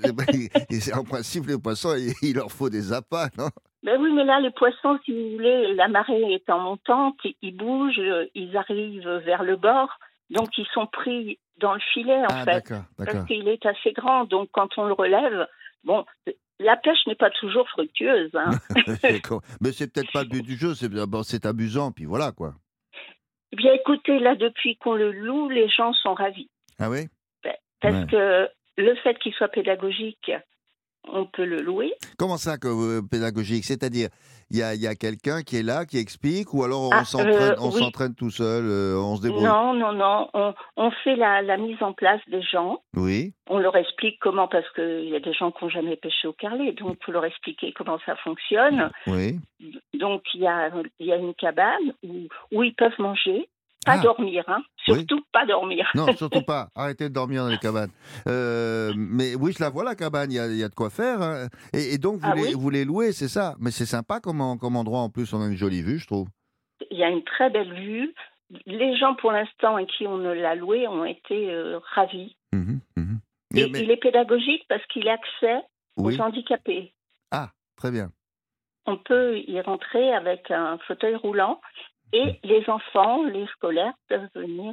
En principe, les poissons, il leur faut des appâts, non? Ben oui, mais là, les poissons, si vous voulez, la marée est en montante, ils bougent, ils arrivent vers le bord, donc ils sont pris dans le filet, en fait. D'accord. Parce qu'il est assez grand, donc quand on le relève, bon, la pêche n'est pas toujours fructueuse. Hein. Mais c'est peut-être pas le but du jeu, c'est amusant, puis voilà, quoi. Eh bien, écoutez, là, depuis qu'on le loue, les gens sont ravis. Ah oui? Parce que le fait qu'il soit pédagogique, on peut le louer. Comment ça, pédagogique? C'est-à-dire, il y a quelqu'un qui est là, qui explique, ou alors on s'entraîne tout seul, on se débrouille? Non. On fait la mise en place des gens. Oui. On leur explique comment, parce qu'il y a des gens qui n'ont jamais pêché au carrelet, donc il faut leur expliquer comment ça fonctionne. Oui. Donc il y a une cabane où ils peuvent manger. Pas dormir, hein. Surtout pas dormir. Non, surtout pas. Arrêtez de dormir dans les cabanes. Mais oui, je la vois, la cabane, il y a de quoi faire. Hein. Et donc, vous les louez, c'est ça? Mais c'est sympa comme endroit, en plus, on a une jolie vue, je trouve. Il y a une très belle vue. Les gens, pour l'instant, à qui on l'a loué, ont été ravis. Et il est pédagogique parce qu'il a accès aux handicapés. Ah, très bien. On peut y rentrer avec un fauteuil roulant. Et les enfants, les scolaires peuvent venir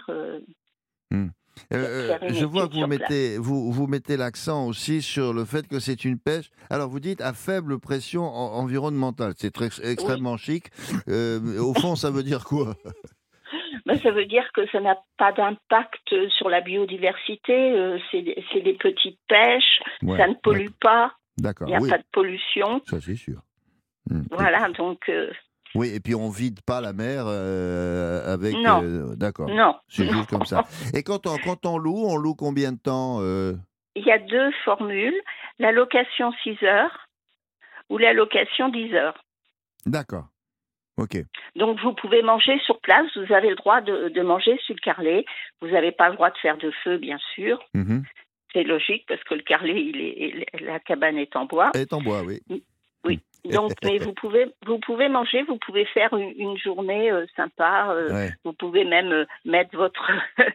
faire une je vois que vous mettez l'accent aussi sur le fait que c'est une pêche. Alors vous dites à faible pression environnementale. C'est extrêmement chic. Au fond, ça veut dire quoi? Ça veut dire que ça n'a pas d'impact sur la biodiversité. C'est des petites pêches. Ça ne pollue pas. D'accord. Il n'y a pas de pollution. Ça, c'est sûr. Voilà, donc... Oui, et puis on vide pas la mer avec... Non. D'accord. Non. C'est juste comme ça. Et quand on loue combien de temps Il y a deux formules, la location 6 heures ou la location 10 heures. D'accord. Ok. Donc vous pouvez manger sur place, vous avez le droit de manger sur le carrelet. Vous n'avez pas le droit de faire de feu, bien sûr. C'est logique parce que le carrelet, la cabane est en bois. Elle est en bois, oui. Oui. Donc, mais vous pouvez manger, vous pouvez faire une journée sympa. Vous pouvez même mettre votre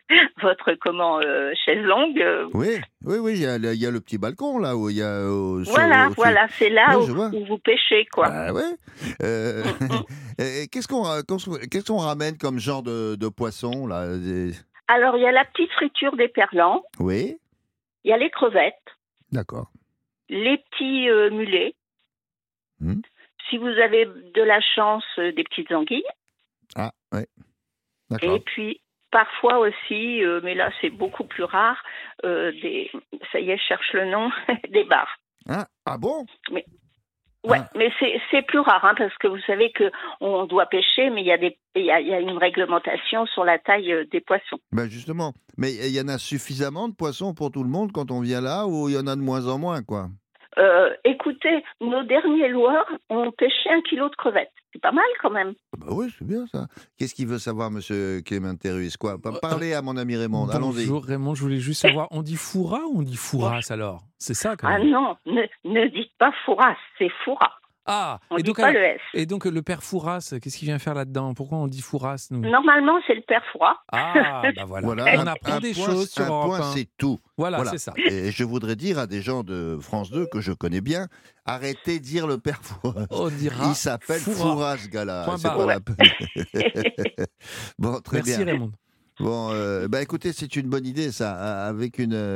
chaise longue. Oui, il y a le petit balcon là où il y a. Voilà, c'est là où vous pêchez, quoi. Ah ouais. Qu'est-ce qu'on ramène comme genre de poisson là? Alors, il y a la petite friture d'éperlan. Oui. Il y a les crevettes. D'accord. Les petits mulets. Si vous avez de la chance, des petites anguilles. Ah, oui. D'accord. Et puis, parfois aussi, mais là, c'est beaucoup plus rare, ça y est, je cherche le nom, des bars. Ah bon? Mais Ouais, mais c'est plus rare, hein, parce que vous savez que on doit pêcher, mais il y a une réglementation sur la taille des poissons. Ben justement, mais il y en a suffisamment de poissons pour tout le monde quand on vient là, ou il y en a de moins en moins, quoi? Écoutez, nos derniers loueurs ont pêché 1 kilo de crevettes. C'est pas mal quand même. Bah oui, c'est bien ça. Qu'est-ce qu'il veut savoir, monsieur Clément Ruiz? Quoi? Parlez à mon ami Raymond. Allons-y. Bonjour Raymond, je voulais juste savoir, on dit fourra ou on dit fourrasse alors? C'est ça quand même. Ah non, ne dites pas fourrasse, c'est fourra. Ah, on dit pas le S. Et donc le père Fouras, qu'est-ce qu'il vient faire là-dedans? Pourquoi on dit Fouras, nous? Normalement, c'est le père Fouras. Ah, bah voilà. On apprend des choses sur Europe 1. C'est tout. Voilà, c'est ça. Et je voudrais dire à des gens de France 2 que je connais bien, arrêtez de dire le père Fouras. On dira il s'appelle Fouras, ce gars-là. Point C'est barre. pas la peine. Bon, très bien. Merci Raymond. Bon, écoutez, c'est une bonne idée ça, avec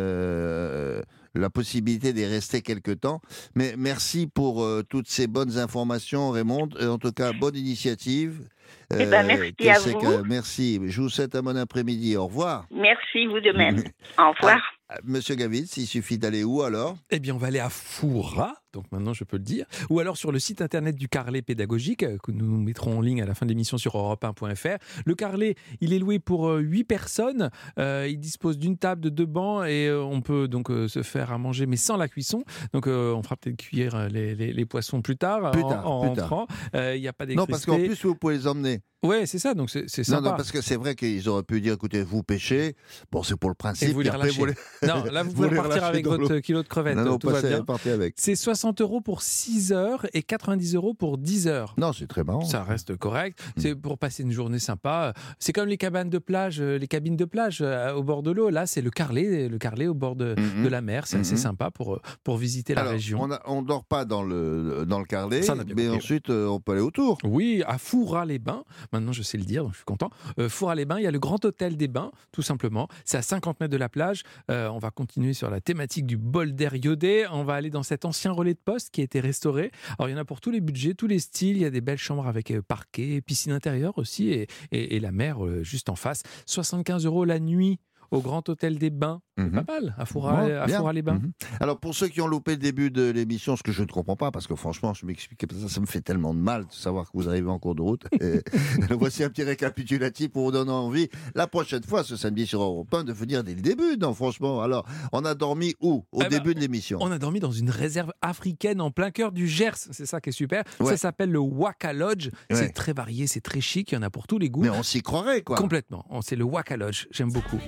la possibilité d'y rester quelque temps. Mais merci pour toutes ces bonnes informations, Raymond. En tout cas, bonne initiative. Merci à vous. Merci. Je vous souhaite un bon après-midi. Au revoir. Merci, vous de même. Au revoir. Monsieur Gavitz, il suffit d'aller où alors? Eh bien, on va aller à Fourra, donc maintenant je peux le dire, ou alors sur le site internet du Carlet pédagogique, que nous mettrons en ligne à la fin de l'émission sur europe1.fr. Le Carlet, il est loué pour 8 personnes, il dispose d'une table, de 2 bancs, et on peut donc se faire à manger, mais sans la cuisson. Donc on fera peut-être cuire les poissons plus tard, en rentrant. Il n'y a pas d'électricité. Non, parce qu'en plus, vous pouvez les emmener. Ouais, c'est ça, donc c'est sympa. Non, parce que c'est vrai qu'ils auraient pu dire, écoutez, vous pêchez, bon, c'est pour le principe. Et vous les relâchez. Non, là, vous pouvez repartir avec votre kilo de crevettes. Non, tout va bien. avec. C'est 60 € pour 6 heures et 90 € pour 10 heures. Non, c'est très marrant. Ça reste correct. C'est pour passer une journée sympa. C'est comme les cabines de plage au bord de l'eau. Là, c'est le Carlet au bord de la mer. C'est assez sympa pour visiter la région. On ne dort pas dans le Carlet, mais ensuite, on peut aller autour. Oui, à Fourra-les-Bains. Maintenant, je sais le dire, donc je suis content. Fourra-les-Bains, il y a le Grand Hôtel des Bains, tout simplement. C'est à 50 mètres de la plage. On va continuer sur la thématique du bol d'air iodé. On va aller dans cet ancien relais de poste qui a été restauré. Alors, il y en a pour tous les budgets, tous les styles. Il y a des belles chambres avec parquet, piscine intérieure aussi et la mer juste en face. 75 € la nuit au Grand Hôtel des Bains. Pas mal, à Fourra-les-Bains. Alors, pour ceux qui ont loupé le début de l'émission, ce que je ne comprends pas, parce que franchement, je m'explique, ça me fait tellement de mal de savoir que vous arrivez en cours de route. Voici un petit récapitulatif pour vous donner envie, la prochaine fois, ce samedi sur Europe 1, de venir dès le début. Non, franchement, alors, on a dormi où? Au début de l'émission. On a dormi dans une réserve africaine en plein cœur du Gers. C'est ça qui est super. Ouais. Ça s'appelle le Waka Lodge. Ouais. C'est très varié, c'est très chic, il y en a pour tous les goûts. Mais on s'y croirait, quoi. Complètement. C'est le Waka Lodge. J'aime beaucoup.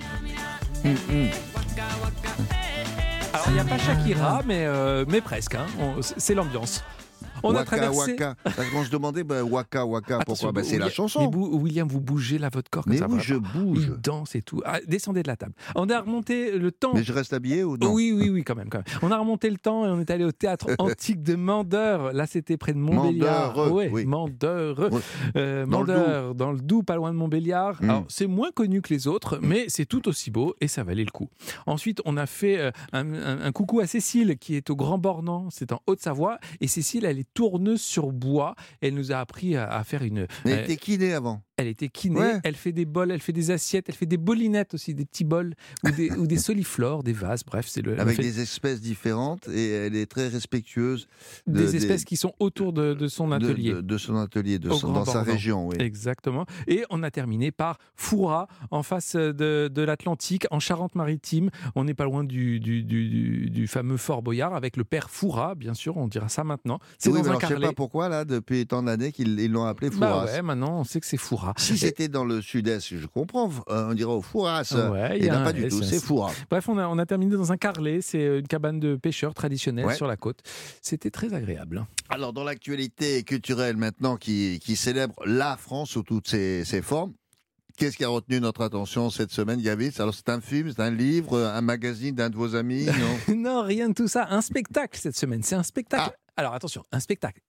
Alors, il n'y a pas Shakira, mais presque. Hein. C'est l'ambiance. On a traversé. Waka. On se demandait, Waka, pourquoi? C'est la chanson. Mais William, vous bougez là votre corps comme mais ça. Oui, je bouge. Il danse et tout. Ah, descendez de la table. On a remonté le temps. Mais je reste habillé ou non? Oui, quand même. On a remonté le temps et on est allé au théâtre antique de Mandeur. Là, c'était près de Montbéliard. Mandeur. Mandeur, dans le Doubs, pas loin de Montbéliard. Alors, c'est moins connu que les autres, mais c'est tout aussi beau et ça valait le coup. Ensuite, on a fait un coucou à Cécile qui est au Grand Bornand. C'est en Haute-Savoie. Et Cécile, elle est tourneuse sur bois. Elle nous a appris à faire une... Elle était kinée avant. Elle était kinée, elle fait des bols, elle fait des assiettes, elle fait des bolinettes aussi, des petits bols, ou des soliflores, des vases, bref. Avec des espèces différentes, et elle est très respectueuse. Des espèces qui sont autour de son atelier. De son atelier, dans sa région, oui. Exactement. Et on a terminé par Fourra, en face de l'Atlantique, en Charente-Maritime. On n'est pas loin du fameux Fort Boyard, avec le père Fourra, bien sûr, on dira ça maintenant. C'est dans un Carlet. Je ne sais pas pourquoi, là, depuis tant d'années qu'ils l'ont appelé Fourras. Maintenant, on sait que c'est Fourra. Si c'était dans le sud-est, je comprends, on dirait au Fourras. Et là, pas du tout, c'est Fourras. Bref, on a terminé dans un Carlet, c'est une cabane de pêcheurs traditionnelle sur la côte. C'était très agréable. Alors, dans l'actualité culturelle maintenant qui célèbre la France sous toutes ses formes, qu'est-ce qui a retenu notre attention cette semaine, Gavitz? Alors, c'est un film, c'est un livre, un magazine d'un de vos amis, non? Non, rien de tout ça. Un spectacle cette semaine. C'est un spectacle. Alors attention, un spectacle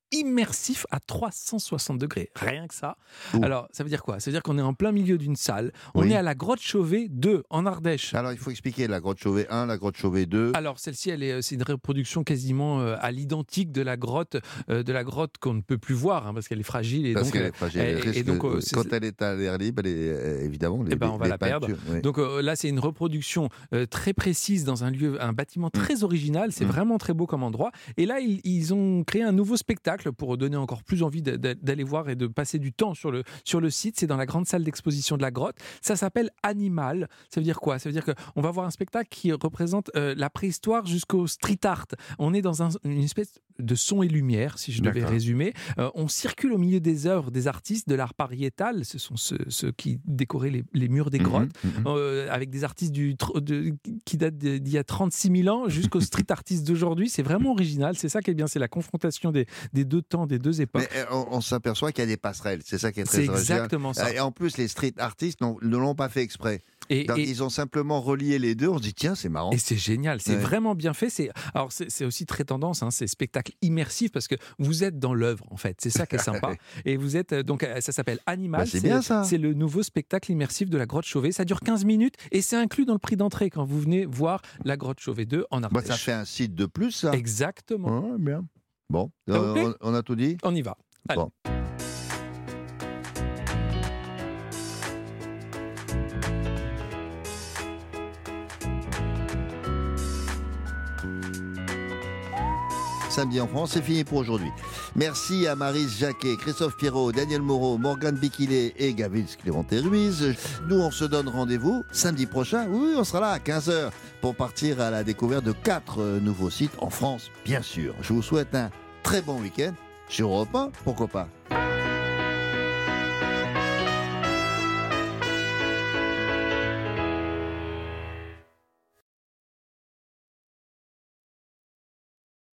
immersif à 360 degrés. Rien que ça. Alors, ça veut dire quoi? Ça veut dire qu'on est en plein milieu d'une salle. On est à la grotte Chauvet 2, en Ardèche. Alors, il faut expliquer la grotte Chauvet 1, la grotte Chauvet 2. Alors, celle-ci, c'est une reproduction quasiment à l'identique de la grotte qu'on ne peut plus voir, parce qu'elle est fragile. Et parce qu'elle est fragile. Quand elle est à l'air libre, évidemment, on va la perdre. Oui. Donc là, c'est une reproduction très précise dans un bâtiment très original. C'est vraiment très beau comme endroit. Et là, ils ont créé un nouveau spectacle pour donner encore plus envie d'aller voir et de passer du temps sur le site. C'est dans la grande salle d'exposition de la grotte. Ça s'appelle Animal. Ça veut dire quoi? Ça veut dire qu'on va voir un spectacle qui représente la préhistoire jusqu'au street art. On est dans une espèce de son et lumière, si je devais résumer. On circule au milieu des œuvres des artistes de l'art pariétal. Ce sont ceux qui décoraient les murs des grottes, avec des artistes qui datent d'il y a 36 000 ans jusqu'aux street artistes d'aujourd'hui. C'est vraiment original. C'est ça qui est bien. C'est la confrontation des deux temps, des deux époques. Mais on s'aperçoit qu'il y a des passerelles. C'est ça qui est très original. C'est exactement ça. Et en plus, les street artistes ne l'ont pas fait exprès. Ils ont simplement relié les deux. On se dit, tiens, c'est marrant. Et c'est génial. C'est vraiment bien fait. C'est aussi très tendance, ces spectacles immersifs, parce que vous êtes dans l'œuvre, en fait. C'est ça qui est sympa. Et vous êtes, donc, ça s'appelle Animal. C'est bien ça. C'est le nouveau spectacle immersif de la grotte Chauvet. Ça dure 15 minutes et c'est inclus dans le prix d'entrée quand vous venez voir la grotte Chauvet 2 en Ardèche. Ça fait un site de plus, ça. Exactement. Bien. Bon, on a tout dit? On y va. Allez. Bon. Samedi en France, c'est fini pour aujourd'hui. Merci à Maryse Jacquet, Christophe Pierrot, Daniel Moreau, Morgane Biquilé et Gavin Clémenté-Ruiz. Nous, on se donne rendez-vous samedi prochain. Oui, on sera là à 15h pour partir à la découverte de 4 nouveaux sites en France, bien sûr. Je vous souhaite un très bon week-end sur Europe 1, pourquoi pas.